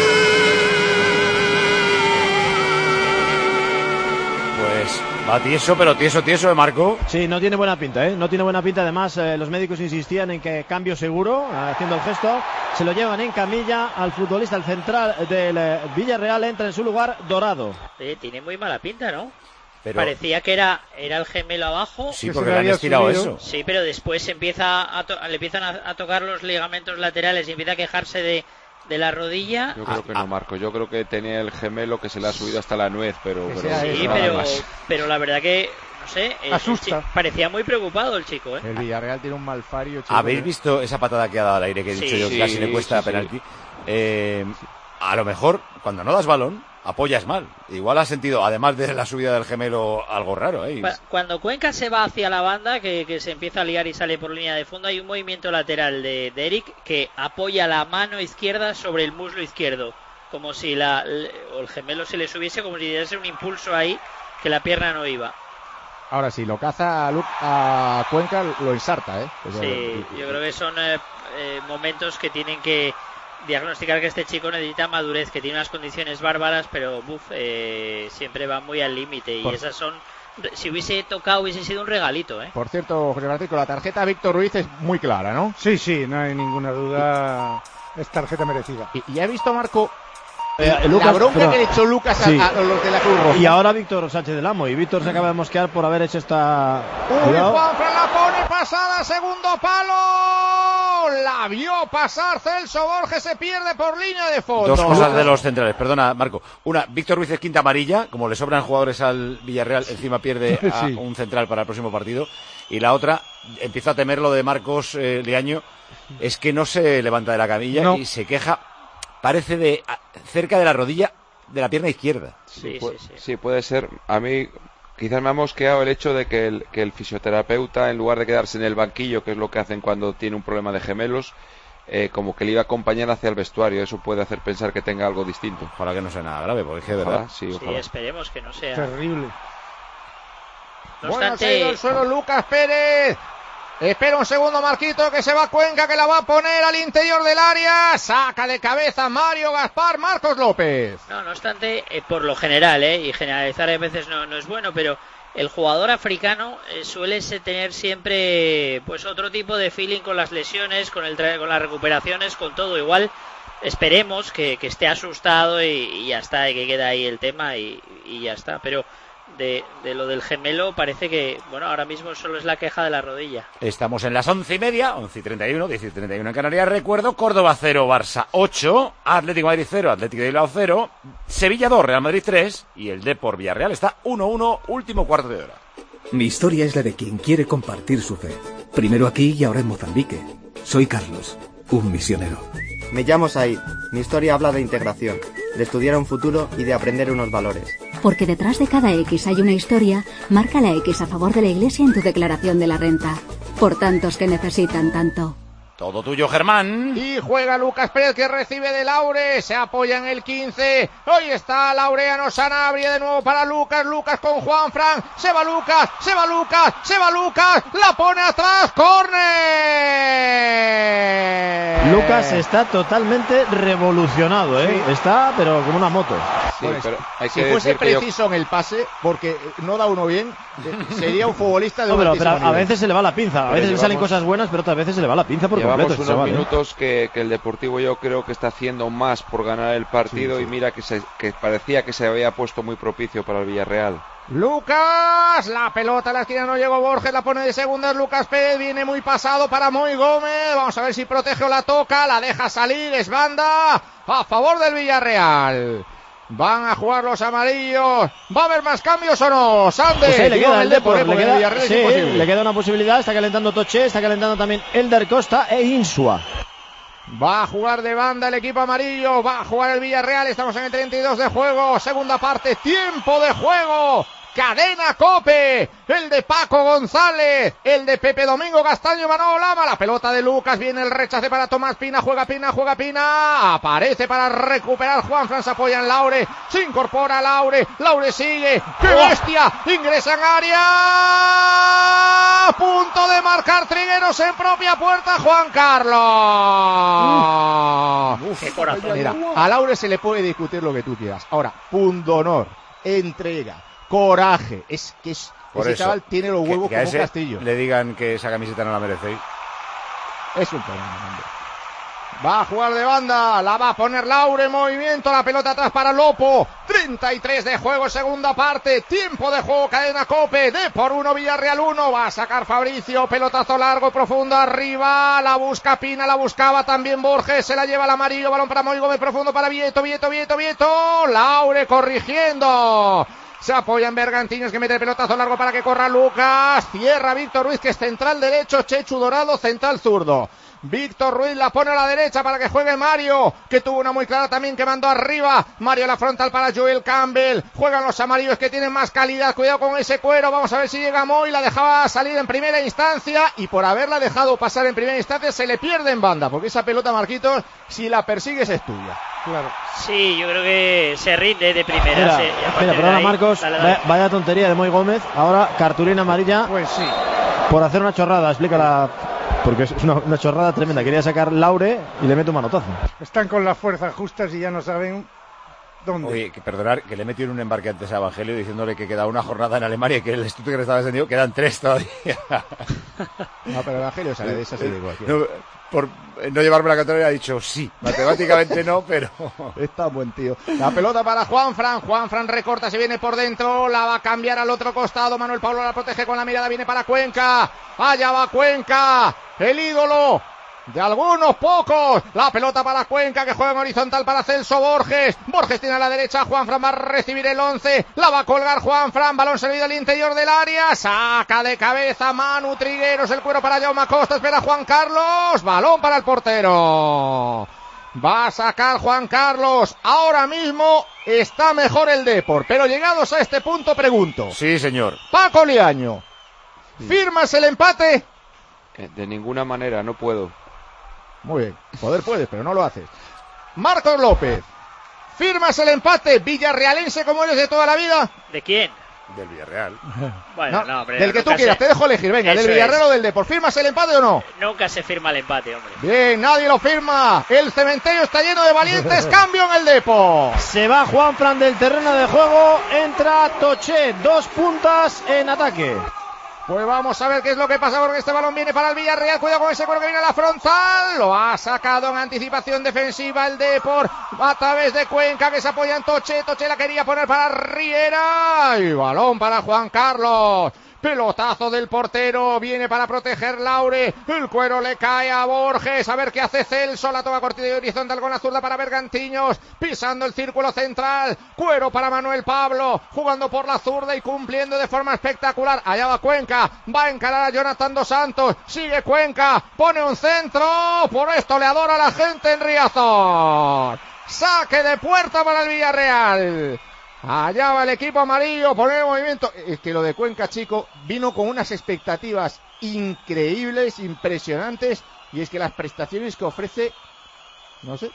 Va tieso, pero tieso, tieso de Marco. Sí, no tiene buena pinta, ¿eh? No tiene buena pinta. Además, eh, los médicos insistían en que cambio seguro, haciendo el gesto. Se lo llevan en camilla al futbolista, el central del eh, Villarreal. Entra en su lugar Dorado. Sí, tiene muy mala pinta, ¿no? Pero... Parecía que era, era el gemelo abajo. Sí, porque le han estirado eso. Sí, pero después empieza a to- le empiezan a, a tocar los ligamentos laterales y empieza a quejarse de... de la rodilla. Yo creo ah, que no, ah. Marco. Yo creo que tenía el gemelo que se le ha subido hasta la nuez, pero, pero sí, pero, pero la verdad que no sé, asusta. El, parecía muy preocupado el chico, ¿eh? El Villarreal tiene un malfario. Chico, ¿Habéis visto esa patada que ha dado al aire que he dicho sí, yo que sí, casi le cuesta sí, penalti? Sí. Eh, a lo mejor cuando no das balón apoyas mal. Igual has sentido, además de la subida del gemelo, algo raro, ¿eh? Cuando Cuenca se va hacia la banda, que, que se empieza a liar y sale por línea de fondo, hay un movimiento lateral de, de Eric que apoya la mano izquierda sobre el muslo izquierdo, como si la, o el gemelo se le subiese, como si diese un impulso ahí, que la pierna no iba. Ahora sí, lo caza a, Lu- a Cuenca, lo ensarta, ¿eh? Eso sí, yo creo que son eh, eh, momentos que tienen que diagnosticar que este chico necesita madurez, que tiene unas condiciones bárbaras, pero buf, eh, siempre va muy al límite y Por... esas son, si hubiese tocado hubiese sido un regalito, ¿eh? Por cierto, José Francisco, la tarjeta Víctor Ruiz es muy clara, ¿no? Sí, sí, no hay ninguna duda, es tarjeta merecida. Y, y ha visto Marco eh, la Lucas, bronca pero, que le echó Lucas sí. a, a los de la Cruz Roja. Y ahora Víctor Sánchez del Amo, y Víctor se acaba de mosquear por haber hecho esta... Uy, Juanfran la pone pasada, segundo palo, la vio pasar Celso Borges, se pierde por línea de fondo. Dos cosas de los centrales, perdona Marco. Una, Víctor Ruiz es quinta amarilla, como le sobran jugadores al Villarreal, encima pierde a sí. un central para el próximo partido. Y la otra, empiezo a temer lo de Marcos eh, Leaño, es que no se levanta de la camilla no. y se queja, parece de cerca de la rodilla de la pierna izquierda. Sí, sí, sí, sí. sí puede ser. A mí quizás me ha mosqueado el hecho de que el, que el fisioterapeuta, en lugar de quedarse en el banquillo, que es lo que hacen cuando tiene un problema de gemelos, eh, como que le iba a acompañar hacia el vestuario. Eso puede hacer pensar que tenga algo distinto. Ojalá que no sea nada grave, porque es que de verdad. Sí, sí, esperemos que no sea. Terrible. No bueno, obstante... se ha ido el suelo Lucas Pérez. Espera un segundo, Marquito, que se va Cuenca, que la va a poner al interior del área. Saca de cabeza Mario Gaspar, Marcos López. No, no obstante, eh, por lo general, eh, y generalizar a veces no, no es bueno, pero el jugador africano eh, suele tener siempre pues otro tipo de feeling con las lesiones, con, el tra- con las recuperaciones, con todo. Igual esperemos que, que esté asustado y, y ya está, y que queda ahí el tema y, y ya está. Pero... De, de lo del gemelo parece que, bueno, ahora mismo solo es la queja de la rodilla. Estamos en las once y media, once y treinta y uno, diez y treinta y uno en Canarias. Recuerdo, Córdoba cero, Barça ocho, Atlético Madrid cero, Atlético de Bilbao cero, Sevilla dos, Real Madrid tres y el Depor Villarreal está uno uno, último cuarto de hora. Mi historia es la de quien quiere compartir su fe. Primero aquí y ahora en Mozambique. Soy Carlos, un misionero. Me llamo Said. Mi historia habla de integración, de estudiar un futuro y de aprender unos valores. Porque detrás de cada X hay una historia, marca la X a favor de la Iglesia en tu declaración de la renta. Por tantos que necesitan tanto. Todo tuyo, Germán. Y juega Lucas Pérez, que recibe de Laure. Se apoya en el quince. Hoy está Laureano Sanabria de nuevo para Lucas. Lucas con Juanfran. Se va Lucas, se va Lucas, se va Lucas. La pone atrás. ¡Córner! Lucas está totalmente revolucionado, ¿eh? Sí. Está, pero como una moto. Sí, pero hay que si fuese preciso yo... en el pase, porque no da uno bien, sería un futbolista de no, un pero, pero a nivel. veces se le va la pinza. A veces llevamos... le salen cosas buenas, pero otras veces se le va la pinza por Llevamos completo. Llevamos unos se minutos que, que el Deportivo yo creo que está haciendo más por ganar el partido sí, sí. y mira que, se, que parecía que se había puesto muy propicio para el Villarreal. Lucas, la pelota a la esquina, no llegó Borges, la pone de segundas Lucas Pérez, viene muy pasado para Moy Gómez, vamos a ver si protege o la toca, la deja salir, es banda a favor del Villarreal. Van a jugar los amarillos. ¿Va a haber más cambios o no? Sande. Pues le queda el Depor, le, queda, el sí, le queda una posibilidad. Está calentando Toché, está calentando también Elder Costa e Insua. Va a jugar de banda el equipo amarillo. Va a jugar el Villarreal. Estamos en el treinta y dos de juego. Segunda parte. Tiempo de juego. Cadena COPE, el de Paco González, el de Pepe Domingo Castaño, Manolo Lama, la pelota de Lucas, viene el rechace para Tomás Pina, juega Pina, juega Pina, aparece para recuperar Juanfran, se apoya en Laure, se incorpora Laure, Laure sigue, ¡qué bestia! Ingresa en área, a punto de marcar Trigueros en propia puerta, Juan Carlos. Uf, qué corazón. Mira, a Laure se le puede discutir lo que tú quieras. Ahora, pundonor, entrega, coraje, es que es, Por ese eso, chaval tiene los huevos que, que como a ese un castillo. Le digan que esa camiseta no la merece. Es un problema, hombre. Va a jugar de banda, la va a poner Laure en movimiento, la pelota atrás para Lopo, treinta y tres de juego, segunda parte, tiempo de juego, cadena COPE, de por uno, Villarreal uno, va a sacar Fabricio, pelotazo largo, profundo, arriba, la busca Pina, la buscaba también Borges, se la lleva el amarillo, balón para Moy Gómez, profundo para Vieto, Vieto, Vieto, Vieto, Laure corrigiendo. Se apoya en Bergantiños, que mete el pelotazo largo para que corra Lucas. Cierra Víctor Ruiz, que es central derecho. Chechu Dorado, central zurdo. Víctor Ruiz la pone a la derecha para que juegue Mario, que tuvo una muy clara también que mandó arriba. Mario la frontal para Joel Campbell. Juegan los amarillos, que tienen más calidad. Cuidado con ese cuero. Vamos a ver si llega Moy. La dejaba salir en primera instancia y por haberla dejado pasar en primera instancia se le pierde en banda, porque esa pelota, Marquitos, si la persigues es tuya. Claro. Sí, yo creo que se rinde de primera. Mira, sí, mira, perdona ahí, Marcos, dale, dale. Vaya tontería de Moy Gómez. Ahora cartulina amarilla. Pues sí. Por hacer una chorrada, explícala. Porque es una, una chorrada tremenda. Quería sacar Laure y le mete un manotazo. Están con las fuerzas justas y ya no saben dónde. Oye, que perdonar, que le metió en un embarque antes a Evangelio diciéndole que quedaba una jornada en Alemania y que el Stuttgart estaba descendido, quedan tres todavía. No, pero Evangelio sale de esa serie igual. No, por no llevarme la categoría ha dicho sí, matemáticamente no, pero está buen tío. La pelota para Juanfran, Juanfran recorta, se viene por dentro, la va a cambiar al otro costado, Manuel Pablo la protege con la mirada, viene para Cuenca, allá va Cuenca, el ídolo de algunos pocos, la pelota para Cuenca, que juega en horizontal para Celso Borges, Borges tiene a la derecha, Juanfran va a recibir el once, la va a colgar Juanfran, balón servido al interior del área, saca de cabeza Manu Trigueros, el cuero para Jaume Costa, espera Juan Carlos, balón para el portero, va a sacar Juan Carlos, ahora mismo está mejor el Depor, pero llegados a este punto pregunto, sí señor, Paco Liaño, ¿firmas el empate? De ninguna manera, no puedo. Muy bien, poder puedes, pero no lo haces. Marcos López, ¿firmas el empate villarrealense como eres de toda la vida? ¿De quién? Del Villarreal. Bueno, no, no, hombre, del que tú se... quieras, te dejo elegir, venga, Eso del Villarreal es. o del Depor, ¿firmas el empate o no? Nunca se firma el empate, hombre. Bien, nadie lo firma, el cementerio está lleno de valientes, cambio en el Depor. Se va Juanfran del terreno de juego, entra Toché, dos puntas en ataque. Pues vamos a ver qué es lo que pasa, porque este balón viene para el Villarreal, cuidado con ese cuero que viene a la frontal, lo ha sacado en anticipación defensiva el Depor, a través de Cuenca, que se apoya en Toché, Toché la quería poner para Riera, y balón para Juan Carlos, pelotazo del portero, viene para proteger Laure, el cuero le cae a Borges, a ver qué hace Celso, la toma cortita y horizontal con la zurda para Bergantiños, pisando el círculo central, cuero para Manuel Pablo, jugando por la zurda y cumpliendo de forma espectacular, allá va Cuenca, va a encarar a Jonathan Dos Santos, sigue Cuenca, pone un centro, por esto le adora la gente en Riazor, saque de puerta para el Villarreal. Allá va el equipo amarillo, poner el movimiento. Es que lo de Cuenca, chico, vino con unas expectativas increíbles, impresionantes, y es que las prestaciones que ofrece, no sé.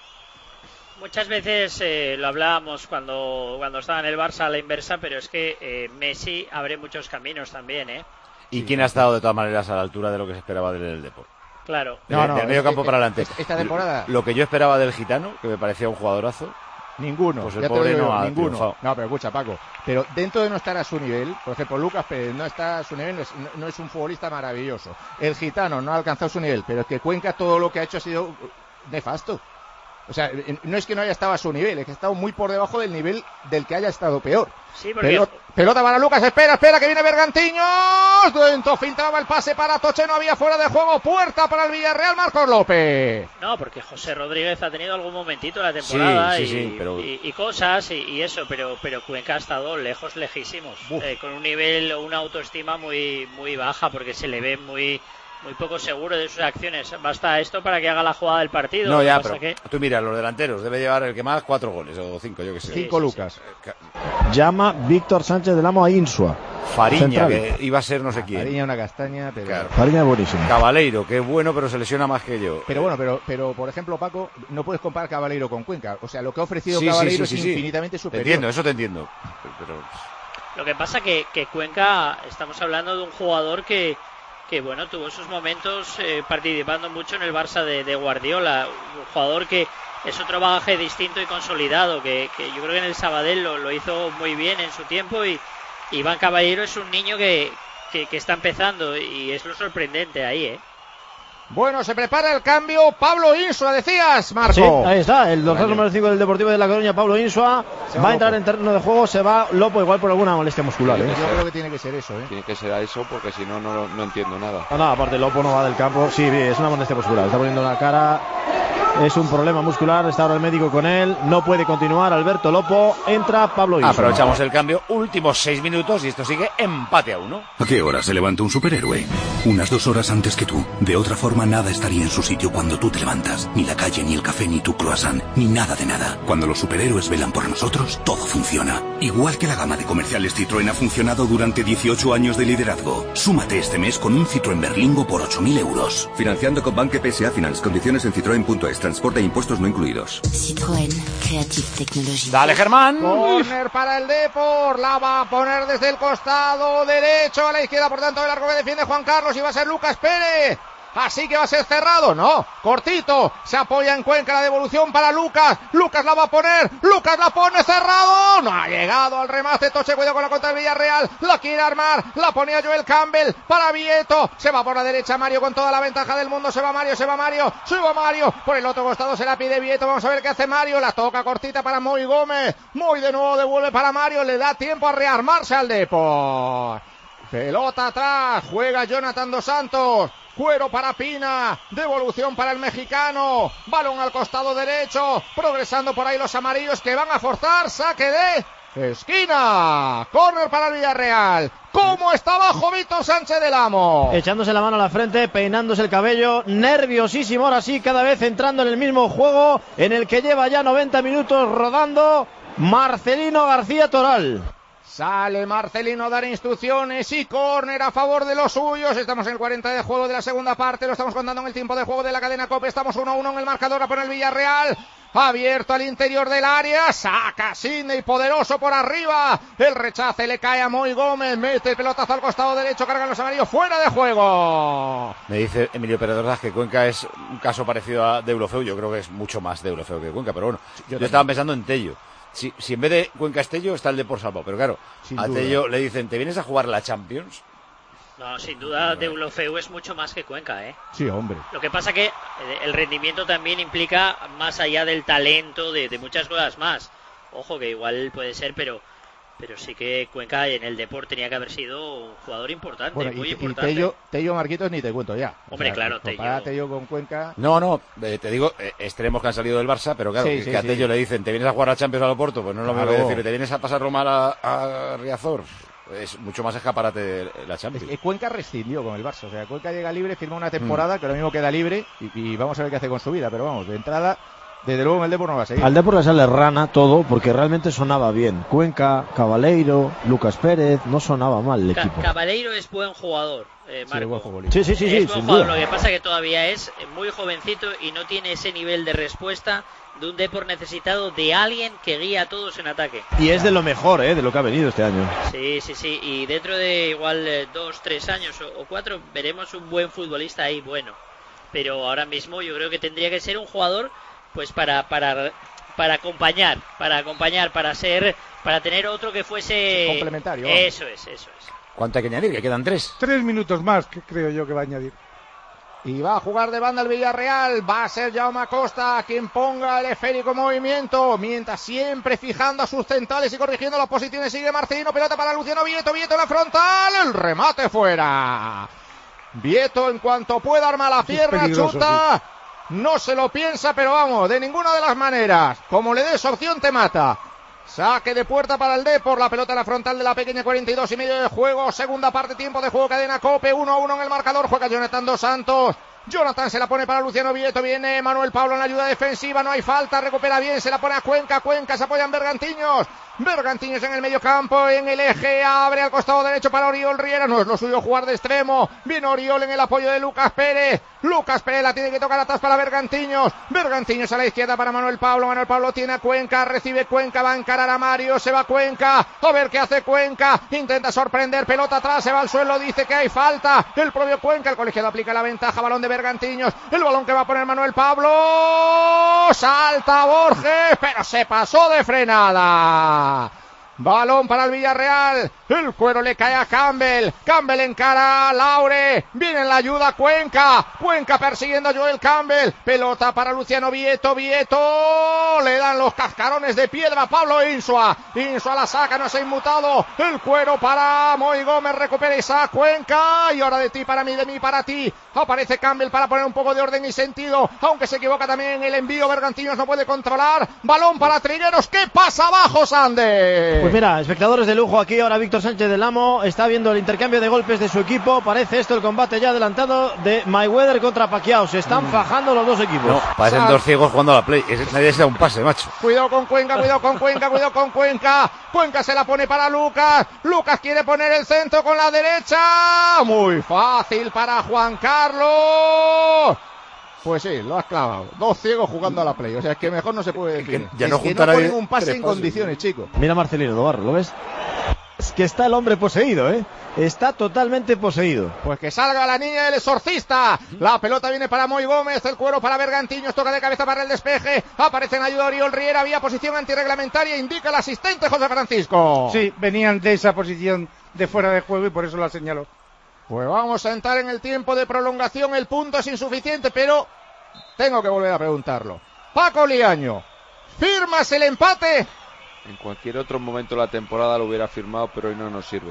Muchas veces eh, lo hablábamos cuando, cuando estaba en el Barça a la inversa, pero es que eh, Messi abre muchos caminos también, ¿eh? ¿Y quién ha estado de todas maneras a la altura de lo que se esperaba del, del Depor? Claro. De, no, no, del medio campo es, para adelante. Esta temporada. Lo que yo esperaba del Gitano, que me parecía un jugadorazo. Ninguno, pues el ya te pobre lo digo, no ha ninguno. triunfado. No, pero escucha, Paco, pero dentro de no estar a su nivel, por ejemplo, Lucas Pérez no está a su nivel, no es, no, no es un futbolista maravilloso. El Gitano no ha alcanzado su nivel, pero es que Cuenca todo lo que ha hecho ha sido nefasto. O sea, no es que no haya estado a su nivel, es que ha estado muy por debajo del nivel del que haya estado peor. Sí, porque... Pelota, pelota para Lucas, espera, espera, que viene Bergantiños. Dentro filtraba el pase para Toche, no había fuera de juego. Puerta para el Villarreal, Marcos López. No, porque José Rodríguez ha tenido algún momentito en la temporada sí, sí, y, sí, pero... y, y cosas y, y eso, pero pero Cuenca ha estado lejos, lejísimos. Eh, con un nivel o una autoestima muy, muy baja, porque se le ve muy... muy poco seguro de sus acciones. Basta esto para que haga la jugada del partido. No, ya, pero que... tú mira, los delanteros, debe llevar el que más cuatro goles o cinco, yo que sé. Cinco sí, Lucas. Sí, sí. Llama Víctor Sánchez del Amo a Insua. Fariña, central. Que iba a ser no sé quién. Fariña, una castaña, pero... Claro. Fariña es buenísimo. Cabaleiro, que es bueno, pero se lesiona más que yo. Pero bueno, pero, pero por ejemplo, Paco, no puedes comparar Cabaleiro con Cuenca. O sea, lo que ha ofrecido sí, Cabaleiro sí, sí, es sí, infinitamente sí. superior. Te entiendo, eso te entiendo. Pero... Lo que pasa que, que Cuenca, estamos hablando de un jugador que que bueno, tuvo sus momentos eh, participando mucho en el Barça de, de Guardiola, un jugador que es otro bagaje distinto y consolidado, que, que yo creo que en el Sabadell lo, lo hizo muy bien en su tiempo, y Iván Caballero es un niño que, que, que está empezando, y es lo sorprendente ahí, ¿eh? Bueno, se prepara el cambio. Pablo Insua, decías, Marco. Sí, ahí está, el dorsal número cinco del Deportivo de La Coruña, Pablo Insua. Va, va a entrar Lopo en terreno de juego, se va Lopo igual por alguna molestia muscular. ¿eh? Yo creo que tiene que ser eso, ¿eh? Tiene que ser eso, porque si no, no, no entiendo nada. No, no, aparte Lopo no va del campo. Sí, es una molestia muscular, está poniendo la cara. Es un problema muscular, está ahora el médico con él. No puede continuar Alberto Lopo. Entra Pablo Insua. Aprovechamos el cambio, últimos seis minutos, y esto sigue empate a uno. ¿A qué hora se levanta un superhéroe? Unas dos horas antes que tú. De otra forma, nada estaría en su sitio cuando tú te levantas. Ni la calle, ni el café, ni tu croissant, ni nada de nada. Cuando los superhéroes velan por nosotros, todo funciona. Igual que la gama de comerciales Citroën ha funcionado durante dieciocho años de liderazgo. Súmate este mes con un Citroën Berlingo por ocho mil euros. Financiando con Banque P S A Finance. Condiciones en citroen punto es. Transporte e impuestos no incluidos. Citroën Creative Technology. Dale, Germán. Corner para el Depor. La va a poner desde el costado derecho a la izquierda. Por tanto, el arco que defiende Juan Carlos. Y va a ser Lucas Pérez. Así que va a ser cerrado, no, cortito, se apoya en Cuenca, la devolución para Lucas, Lucas la va a poner, Lucas la pone, cerrado, no ha llegado al remate, Toche, cuidado con la contra del Villarreal, la quiere armar, la ponía Joel Campbell para Vieto, se va por la derecha Mario con toda la ventaja del mundo, se va Mario, se va Mario, se va Mario, por el otro costado se la pide Vieto, vamos a ver qué hace Mario, la toca cortita para Moy Gómez, Moy de nuevo devuelve para Mario, le da tiempo a rearmarse al Depor. Pelota atrás, juega Jonathan Dos Santos, cuero para Pina, devolución para el mexicano, balón al costado derecho, progresando por ahí los amarillos que van a forzar, saque de esquina, córner para el Villarreal. ¿Cómo está abajo Víctor Sánchez del Amo? Echándose la mano a la frente, peinándose el cabello, nerviosísimo, ahora sí, cada vez entrando en el mismo juego, en el que lleva ya noventa minutos rodando Marcelino García Toral. Sale Marcelino a dar instrucciones y córner a favor de los suyos. Estamos en el cuarenta de juego de la segunda parte. Lo estamos contando en el tiempo de juego de la cadena COPE. Estamos uno a uno en el marcador a poner el Villarreal. Abierto al interior del área. Saca Sidney poderoso por arriba. El rechace le cae a Moy Gómez. Mete el pelotazo al costado derecho. Cargan los amarillos fuera de juego. Me dice Emilio Pérez Ordaz que Cuenca es un caso parecido a Deulofeu. Yo creo que es mucho más Deulofeu que Cuenca. Pero bueno, yo, yo estaba pensando en Tello. Si, si en vez de Cuenca es Tello, está el Depor salvado. Pero claro, sin a duda. Tello le dicen, ¿te vienes a jugar la Champions? No, sin duda Deulofeu es mucho más que Cuenca, ¿eh? Sí, hombre. Lo que pasa que el rendimiento también implica, más allá del talento, de, de muchas cosas más. Ojo, que igual puede ser, pero pero sí que Cuenca en el Depor tenía que haber sido un jugador importante, bueno, muy y, importante. Y Tello, Tello Marquitos ni te cuento ya. Hombre, o sea, claro, Tello. Tello. con Cuenca. No, no, eh, te digo, eh, extremos que han salido del Barça, pero claro, Sí, que, sí, que a sí. Tello le dicen, te vienes a jugar a Champions a Loporto, pues no es lo Claro. mismo que decir, te vienes a pasarlo mal a, a Riazor. Es mucho más escaparate la Champions. Es que Cuenca rescindió con el Barça, o sea, Cuenca llega libre, firma una temporada, mm. que ahora mismo queda libre, y, y vamos a ver qué hace con su vida, pero vamos, de entrada, desde luego en el Depor no va a seguir. Al Depor le sale rana todo, porque realmente sonaba bien. Cuenca, Cabaleiro, Lucas Pérez, no sonaba mal el Ca- equipo. Cabaleiro es buen jugador, eh, Marco. Sí, buen futbolista. Sí, sí, sí, sí, es buen sin jugador, duda. lo que pasa que todavía es muy jovencito y no tiene ese nivel de respuesta de un Depor necesitado de alguien que guía a todos en ataque. Y es de lo mejor, ¿eh? De lo que ha venido este año. Sí, sí, sí, y dentro de igual eh, dos, tres años o, o cuatro veremos un buen futbolista ahí, bueno. Pero ahora mismo yo creo que tendría que ser un jugador, pues para para para acompañar, para acompañar, para ser, para tener otro que fuese complementario. Eso es, eso es. ¿Cuánto hay que añadir? Que quedan tres. Tres minutos más, que creo yo que va a añadir. Y va a jugar de banda el Villarreal, va a ser Jaume Acosta quien ponga el esférico en movimiento, mientras siempre fijando a sus centrales y corrigiendo las posiciones, sigue Marcelino, pelota para Luciano Vieto, Vieto en la frontal, el remate fuera. Vieto en cuanto pueda arma la pierna, chuta, sí. No se lo piensa, pero vamos, de ninguna de las maneras, como le des opción te mata. Saque de puerta para el Depor, la pelota en la frontal de la pequeña, cuarenta y dos y medio de juego, segunda parte, tiempo de juego, cadena Cope, uno a uno en el marcador, juega Jonathan Dos Santos, Jonathan se la pone para Luciano Vieto, viene Manuel Pablo en la ayuda defensiva, no hay falta, recupera bien, se la pone a Cuenca, Cuenca se apoya en Bergantiños, Bergantiños en el medio campo, en el eje, abre al costado derecho para Oriol Riera, no es lo suyo jugar de extremo, viene Oriol en el apoyo de Lucas Pérez, Lucas Pérez la tiene que tocar atrás para Bergantiños, Bergantiños a la izquierda para Manuel Pablo, Manuel Pablo tiene a Cuenca, recibe Cuenca, va a encarar a Mario, se va Cuenca, a ver qué hace Cuenca, intenta sorprender, pelota atrás, se va al suelo, dice que hay falta, el propio Cuenca, el colegiado aplica la ventaja, balón de Bergantiños, el balón que va a poner Manuel Pablo, salta Borges, pero se pasó de frenada. Balón para el Villarreal, el cuero le cae a Campbell, Campbell encara a Laure, viene en la ayuda Cuenca, Cuenca persiguiendo a Joel Campbell, pelota para Luciano Vieto, Vieto, le dan los cascarones de piedra a Pablo Insua, Insua la saca, no se ha inmutado, el cuero para Moy Gómez, recupera esa Cuenca, y ahora de ti para mí, de mí para ti, aparece Campbell para poner un poco de orden y sentido, aunque se equivoca también en el envío, Bergantiños no puede controlar, balón para Trigueros, ¿qué pasa abajo, Sander? Pues mira, espectadores de lujo aquí, ahora Víctor Sánchez del Amo está viendo el intercambio de golpes de su equipo, parece esto el combate ya adelantado de Mayweather contra Pacquiao, se están fajando los dos equipos. No, parecen Sal. dos ciegos jugando a la Play, nadie se da un pase, macho. Cuidado con Cuenca, cuidado con Cuenca, cuidado con Cuenca, Cuenca se la pone para Lucas, Lucas quiere poner el centro con la derecha, muy fácil para Juan Carlos. Pues sí, lo has clavado. Dos ciegos jugando a la Play. O sea, es que mejor no se puede decir. Ya no es que no ponen un pase en condiciones, chicos. Mira Marcelino Dobarro, ¿lo ves? Es que está el hombre poseído, ¿eh? Está totalmente poseído. Pues que salga la niña del exorcista. La pelota viene para Moy Gómez, el cuero para Bergantiños, toca de cabeza para el despeje. Aparece en ayuda Oriol Riera, vía posición antirreglamentaria, indica el asistente José Francisco. Sí, venían de esa posición de fuera de juego y por eso la señaló. Pues vamos a entrar en el tiempo de prolongación, el punto es insuficiente, pero tengo que volver a preguntarlo. Paco Liaño, ¿firmas el empate? En cualquier otro momento de la temporada lo hubiera firmado, pero hoy no nos sirve.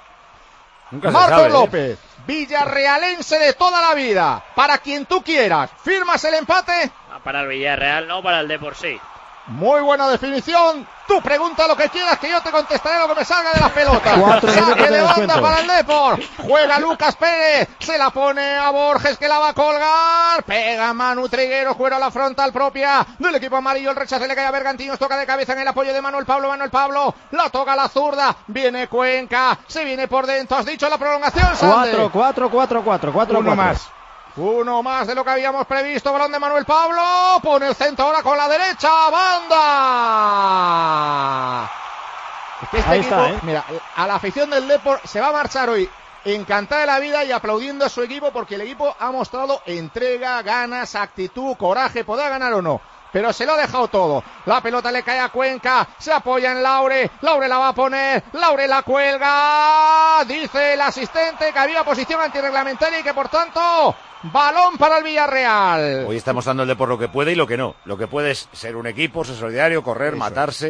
Nunca Marco sabe, López, ¿eh? Villarrealense de toda la vida, para quien tú quieras, ¿firmas el empate? Para el Villarreal no, para el Depor sí. Muy buena definición. Tú pregunta lo que quieras que yo te contestaré lo que me salga de las pelotas. Saque de banda para el Depor. Juega Lucas Pérez. Se la pone a Borges que la va a colgar. Pega Manu Trigueros. Juega la frontal propia del equipo amarillo. El rechazo le cae a Bergantiños. Toca de cabeza en el apoyo de Manuel Pablo. Manuel Pablo la toca a la zurda. Viene Cuenca. Se viene por dentro. Has dicho la prolongación, Sander. cuatro, cuatro, cuatro, cuatro, cuatro. Uno más. Uno más de lo que habíamos previsto. Balón de Manuel Pablo. Pone el centro ahora con la derecha. ¡Banda! Es que este Ahí equipo, está, ¿eh? mira, a la afición del Depor se va a marchar hoy encantada de la vida y aplaudiendo a su equipo porque el equipo ha mostrado entrega, ganas, actitud, coraje. Podrá ganar o no, pero se lo ha dejado todo. La pelota le cae a Cuenca, se apoya en Laure, Laure la va a poner, Laure la cuelga, dice el asistente que había posición antirreglamentaria y que por tanto, balón para el Villarreal. Hoy estamos dando el Depor lo que puede y lo que no. Lo que puede es ser un equipo, ser solidario, correr, Eso. matarse,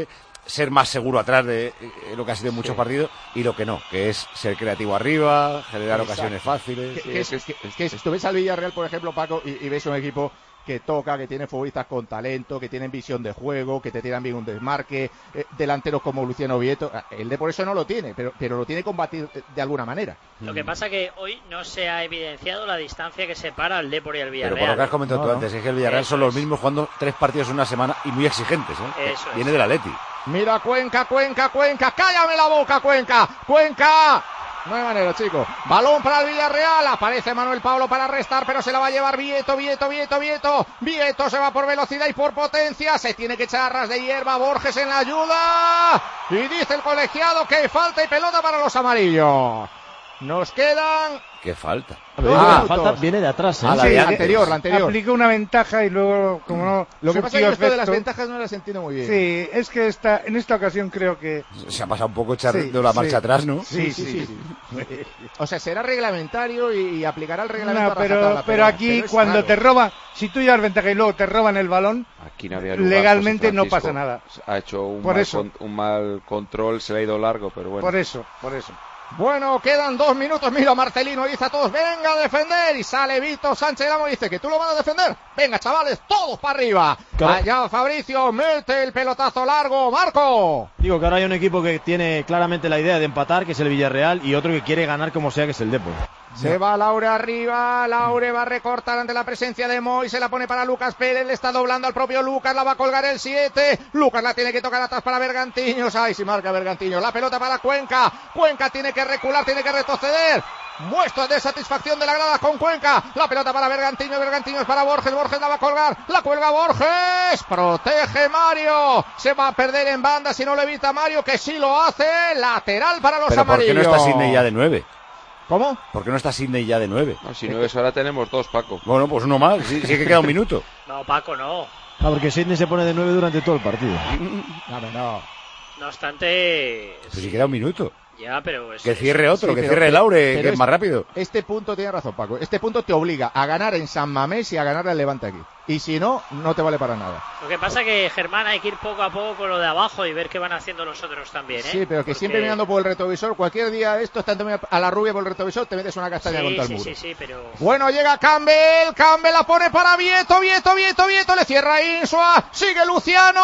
ser más seguro atrás de eh, lo que ha sido en muchos sí. partidos y lo que no, que es ser creativo arriba, generar Exacto. ocasiones fáciles. Que, que es, es, que, es que es, tú ves al Villarreal, por ejemplo, Paco, y, y ves un equipo que toca, que tiene futbolistas con talento, que tienen visión de juego, que te tiran bien un desmarque, eh, delanteros como Luciano Vieto. El de por eso no lo tiene, pero, pero lo tiene que combatir de, de alguna manera. Lo que pasa que hoy no se ha evidenciado la distancia que separa al Depor y al Villarreal. Pero por lo que has comentado no, tú antes, es que el Villarreal eso son los mismos jugando tres partidos en una semana y muy exigentes, ¿eh? Eso Viene es. del Atleti. Mira Cuenca, Cuenca, Cuenca, cállame la boca, Cuenca, Cuenca. No hay manera, chicos. Balón para el Villarreal. Aparece Manuel Pablo para restar, pero se la va a llevar Vieto, Vieto, Vieto, Vieto. Vieto se va por velocidad y por potencia. Se tiene que echar a ras de hierba. Borges en la ayuda. Y dice el colegiado que falta y pelota para los amarillos. Nos quedan... ¿Qué falta? Ah, la falta viene de atrás, ¿eh? Ah, la, sí, de anterior, la anterior. Aplica una ventaja y luego, como no... Lo que pasa es que esto efecto, de las ventajas no las entiendo muy bien. Sí, es que esta, en esta ocasión creo que... Se ha pasado un poco echar sí, de la marcha sí. atrás, ¿no? Sí, sí, sí. sí, sí. O sea, será reglamentario y, y aplicará el reglamento. No, pero, pero aquí pero cuando raro. te roban, si tú llevas ventaja y luego te roban el balón, aquí no había lugar, legalmente no pasa nada. Ha hecho un por mal, eso. Con, un mal control, se le ha ido largo, pero bueno. Por eso, por eso. Bueno, quedan dos minutos. Mira, Marcelino dice a todos, venga a defender. Y sale Víctor Sánchez Lamo y dice que tú lo vas a defender. Venga, chavales, todos para arriba. Claro. Allá Fabricio mete el pelotazo largo. Marco. Digo que ahora hay un equipo que tiene claramente la idea de empatar, que es el Villarreal, y otro que quiere ganar como sea, que es el Depor. Se va Laure arriba, Laure va a recortar ante la presencia de Moy, se la pone para Lucas Pérez, le está doblando al propio Lucas, la va a colgar el siete, Lucas la tiene que tocar atrás para Bergantiños, ay, si marca Bergantiños, la pelota para Cuenca, Cuenca tiene que recular, tiene que retroceder, muestra de satisfacción de la grada con Cuenca, la pelota para Bergantiños, Bergantiños para Borges, Borges la va a colgar, la cuelga Borges, protege Mario, se va a perder en banda si no lo evita Mario, que sí lo hace, lateral para los Pero amarillos. ¿por qué no está Sidney ya de nueve? ¿Cómo? ¿Por qué no está Sidney ya de nueve? No, si nueve ahora tenemos dos, Paco. Bueno, pues uno más, sí, sí que queda un minuto. No, Paco, no. Ah, porque Sidney se pone de nueve durante todo el partido. No, no. No obstante... Pues si queda un minuto. Ya, pero... Es, que cierre otro, sí, que pero, cierre el Laure, que es este, más rápido. Este punto tiene razón, Paco. Este punto te obliga a ganar en San Mamés y a ganar al Levante aquí. Y si no, no te vale para nada. Lo que pasa es que, Germán, hay que ir poco a poco con lo de abajo y ver qué van haciendo los otros también, ¿eh? Sí, pero que Porque... siempre mirando por el retrovisor, cualquier día de esto, estando a la rubia por el retrovisor, te metes una castaña sí, contra el sí, muro. Sí, sí, pero... Bueno, llega Campbell, Campbell la pone para Vieto, Vieto, Vieto, Vieto, le cierra Insua, sigue Luciano,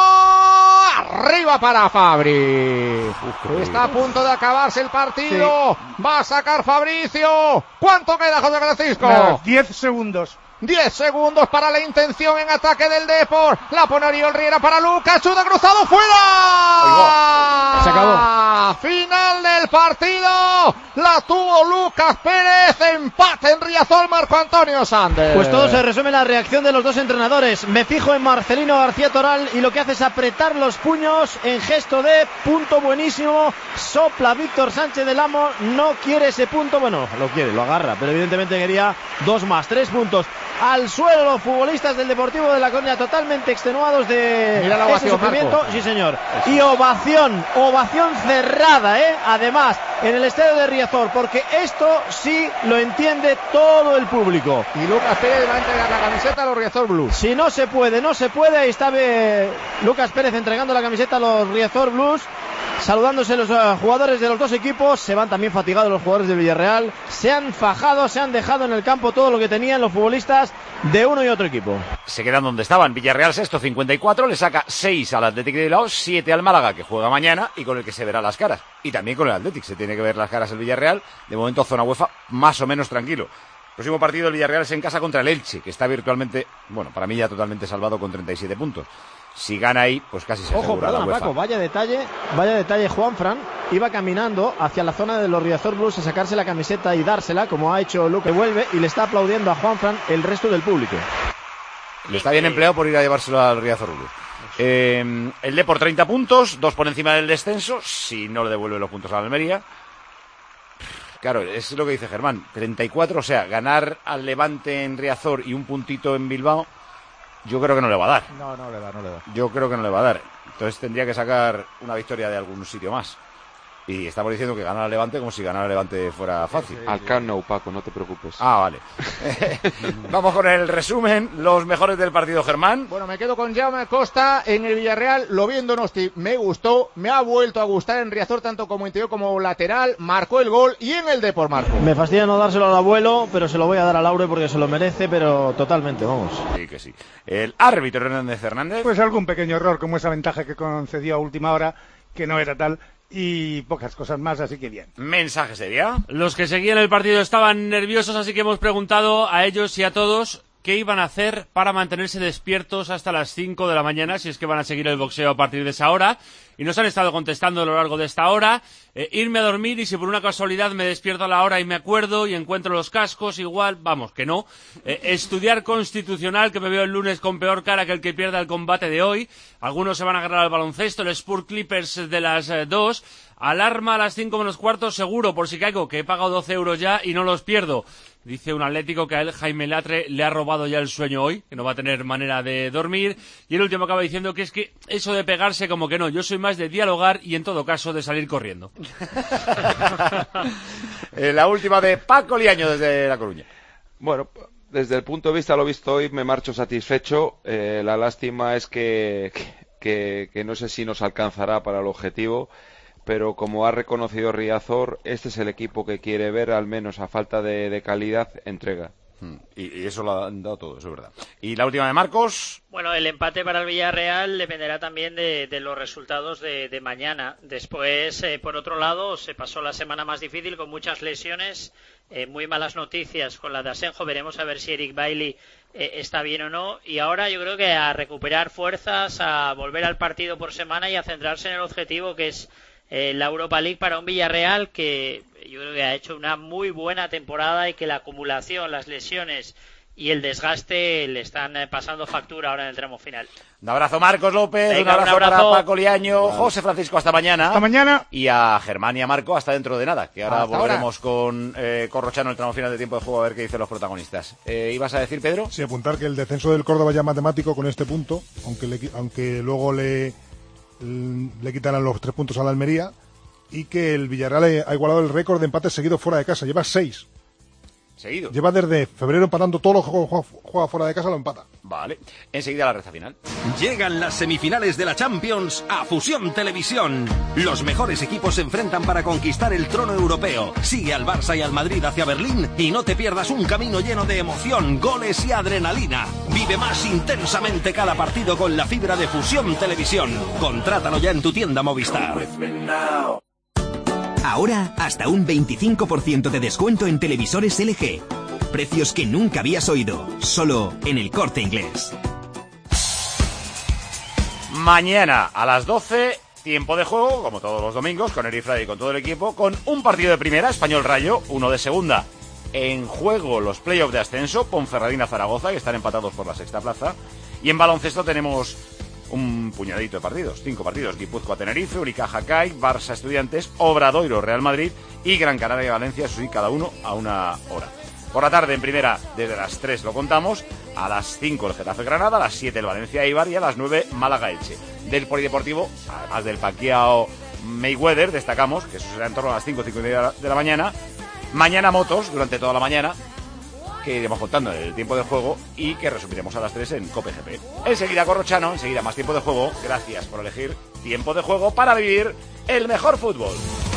arriba para Fabri. Uf, está a punto de acabarse el partido, sí. Va a sacar Fabricio. ¿Cuánto queda, José Francisco? diez segundos. diez segundos para la intención en ataque del Depor. La pone Oriol Riera para Lucas. Chuta cruzado fuera. Se acabó. Final del partido. La tuvo Lucas Pérez. Empate en Riazor. Marco Antonio Sández. Pues todo se resume en la reacción de los dos entrenadores. Me fijo en Marcelino García Toral y lo que hace es apretar los puños en gesto de punto buenísimo. Sopla Víctor Sánchez del Amo. No quiere ese punto. Bueno, lo quiere, lo agarra. Pero evidentemente quería dos más, tres puntos. Al suelo los futbolistas del Deportivo de La Coruña, totalmente extenuados de Mira la ese ovación, sufrimiento. Marco. Sí, señor. Y ovación, ovación cerrada, ¿eh? Además, en el estadio de Riazor, porque esto sí lo entiende todo el público. Y Lucas Pérez va a entregar la camiseta a los Riazor Blues. Si no se puede, no se puede. Ahí está eh, Lucas Pérez entregando la camiseta a los Riazor Blues. Saludándose los uh, jugadores de los dos equipos. Se van también fatigados los jugadores del Villarreal. Se han fajado, se han dejado en el campo todo lo que tenían los futbolistas de uno y otro equipo. Se quedan donde estaban. Villarreal sexto, cincuenta y cuatro. Le saca seis al Athletic de Bilbao, siete al Málaga, que juega mañana y con el que se verá las caras. Y también con el Athletic se tiene que ver las caras el Villarreal. De momento zona UEFA más o menos tranquilo. Próximo partido el Villarreal es en casa contra el Elche, que está virtualmente, bueno, para mí ya totalmente salvado con treinta y siete puntos. Si gana ahí, pues casi se Ojo, asegura perdona, la UEFA. Paco, vaya detalle, vaya detalle, Juanfran iba caminando hacia la zona de los Riazor Blues a sacarse la camiseta y dársela, como ha hecho Luke, que vuelve y le está aplaudiendo a Juanfran el resto del público. Le está bien empleado por ir a llevárselo al Riazor Blues. Eh, el D por treinta puntos, dos por encima del descenso, si no le devuelve los puntos a la Almería. Claro, es lo que dice Germán, treinta y cuatro, o sea, ganar al Levante en Riazor y un puntito en Bilbao, yo creo que no le va a dar. No, no le da, no le da. Yo creo que no le va a dar. Entonces tendría que sacar una victoria de algún sitio más. Y estamos diciendo que gana el Levante como si ganara el Levante fuera fácil. Al Camp Nou, Paco, no te preocupes. Ah, vale. Vamos con el resumen. Los mejores del partido, Germán. Bueno, me quedo con Jaume Costa en el Villarreal. Lo vi en Donosti, me gustó. Me ha vuelto a gustar en Riazor, tanto como interior como lateral. Marcó el gol y en el Depor marcó. Me fastidia no dárselo al abuelo, pero se lo voy a dar a Laure porque se lo merece, pero totalmente, vamos. Sí, que sí. El árbitro Hernández Hernández. Pues algún pequeño error, como esa ventaja que concedió a última hora, que no era tal. Y pocas cosas más, así que bien. ¿Mensaje sería? Los que seguían el partido estaban nerviosos, así que hemos preguntado a ellos y a todos qué iban a hacer para mantenerse despiertos hasta las cinco de la mañana, si es que van a seguir el boxeo a partir de esa hora. Y nos han estado contestando a lo largo de esta hora. Eh, irme a dormir y si por una casualidad me despierto a la hora y me acuerdo y encuentro los cascos, igual, vamos, que no. Eh, estudiar Constitucional, que me veo el lunes con peor cara que el que pierda el combate de hoy. Algunos se van a agarrar al baloncesto, el Spurs Clippers de las eh, dos. Alarma a las cinco menos cuarto, seguro, por si caigo, que he pagado doce euros ya y no los pierdo. Dice un atlético que a él, Jaime Latre, le ha robado ya el sueño hoy, que no va a tener manera de dormir. Y el último acaba diciendo que es que eso de pegarse como que no, yo soy más de dialogar y en todo caso de salir corriendo. La última de Paco Liaño desde La Coruña. Bueno, desde el punto de vista lo visto hoy me marcho satisfecho. Eh, la lástima es que, que, que no sé si nos alcanzará para el objetivo. Pero como ha reconocido Riazor, este es el equipo que quiere ver, al menos a falta de, de calidad, entrega. Y, y eso lo han dado todo, eso es verdad. ¿Y la última de Marcos? Bueno, el empate para el Villarreal dependerá también de, de los resultados de, de mañana. Después, eh, por otro lado, se pasó la semana más difícil con muchas lesiones, eh, muy malas noticias con la de Asenjo. Veremos a ver si Eric Bailly eh, está bien o no. Y ahora yo creo que a recuperar fuerzas, a volver al partido por semana y a centrarse en el objetivo que es Eh, la Europa League para un Villarreal que yo creo que ha hecho una muy buena temporada y que la acumulación, las lesiones y el desgaste le están eh, pasando factura ahora en el tramo final. Un abrazo Marcos López, Venga, un, abrazo un abrazo para Paco Liaño, vale. José Francisco, hasta mañana. Hasta mañana. Y a Germán y a Marco hasta dentro de nada, que ahora hasta volveremos ahora. con eh, Corrochano el tramo final de tiempo de juego a ver qué dicen los protagonistas. Eh, ¿Ibas a decir, Pedro? Sí, apuntar que el descenso del Córdoba ya es matemático con este punto, aunque, le, aunque luego le, le quitarán los tres puntos a la Almería. Y que el Villarreal ha igualado el récord de empates seguidos fuera de casa. Lleva seis. Seguido. Lleva desde febrero empatando todos los juegos juega fuera de casa, lo empata. Vale. Enseguida la recta final. Llegan las semifinales de la Champions a Fusión Televisión. Los mejores equipos se enfrentan para conquistar el trono europeo. Sigue al Barça y al Madrid hacia Berlín y no te pierdas un camino lleno de emoción, goles y adrenalina. Vive más intensamente cada partido con la fibra de Fusión Televisión. Contrátalo ya en tu tienda Movistar. Ahora, hasta un veinticinco por ciento de descuento en televisores L G. Precios que nunca habías oído, solo en El Corte Inglés. Mañana a las doce, tiempo de juego, como todos los domingos, con Eri Frade y con todo el equipo, con un partido de primera, Español Rayo, uno de segunda. En juego los playoffs de ascenso, Ponferradina Zaragoza, que están empatados por la sexta plaza. Y en baloncesto tenemos un puñadito de partidos, cinco partidos: Guipúzcoa Tenerife, Unicaja C A I, Barça Estudiantes, Obradoiro Real Madrid y Gran Canaria Valencia, eso sí, cada uno a una hora. Por la tarde en primera, desde las tres lo contamos, a las cinco el Getafe Granada, a las siete el Valencia Eibar y a las nueve Málaga Elche. Del polideportivo, además del Pacquiao Mayweather, destacamos que eso será en torno a las cinco, cinco y media de la mañana. Mañana motos durante toda la mañana, que iremos contando el tiempo de juego y que resumiremos a las tres en Cope G P. Enseguida Corrochano, enseguida más tiempo de juego. Gracias por elegir tiempo de juego para vivir el mejor fútbol.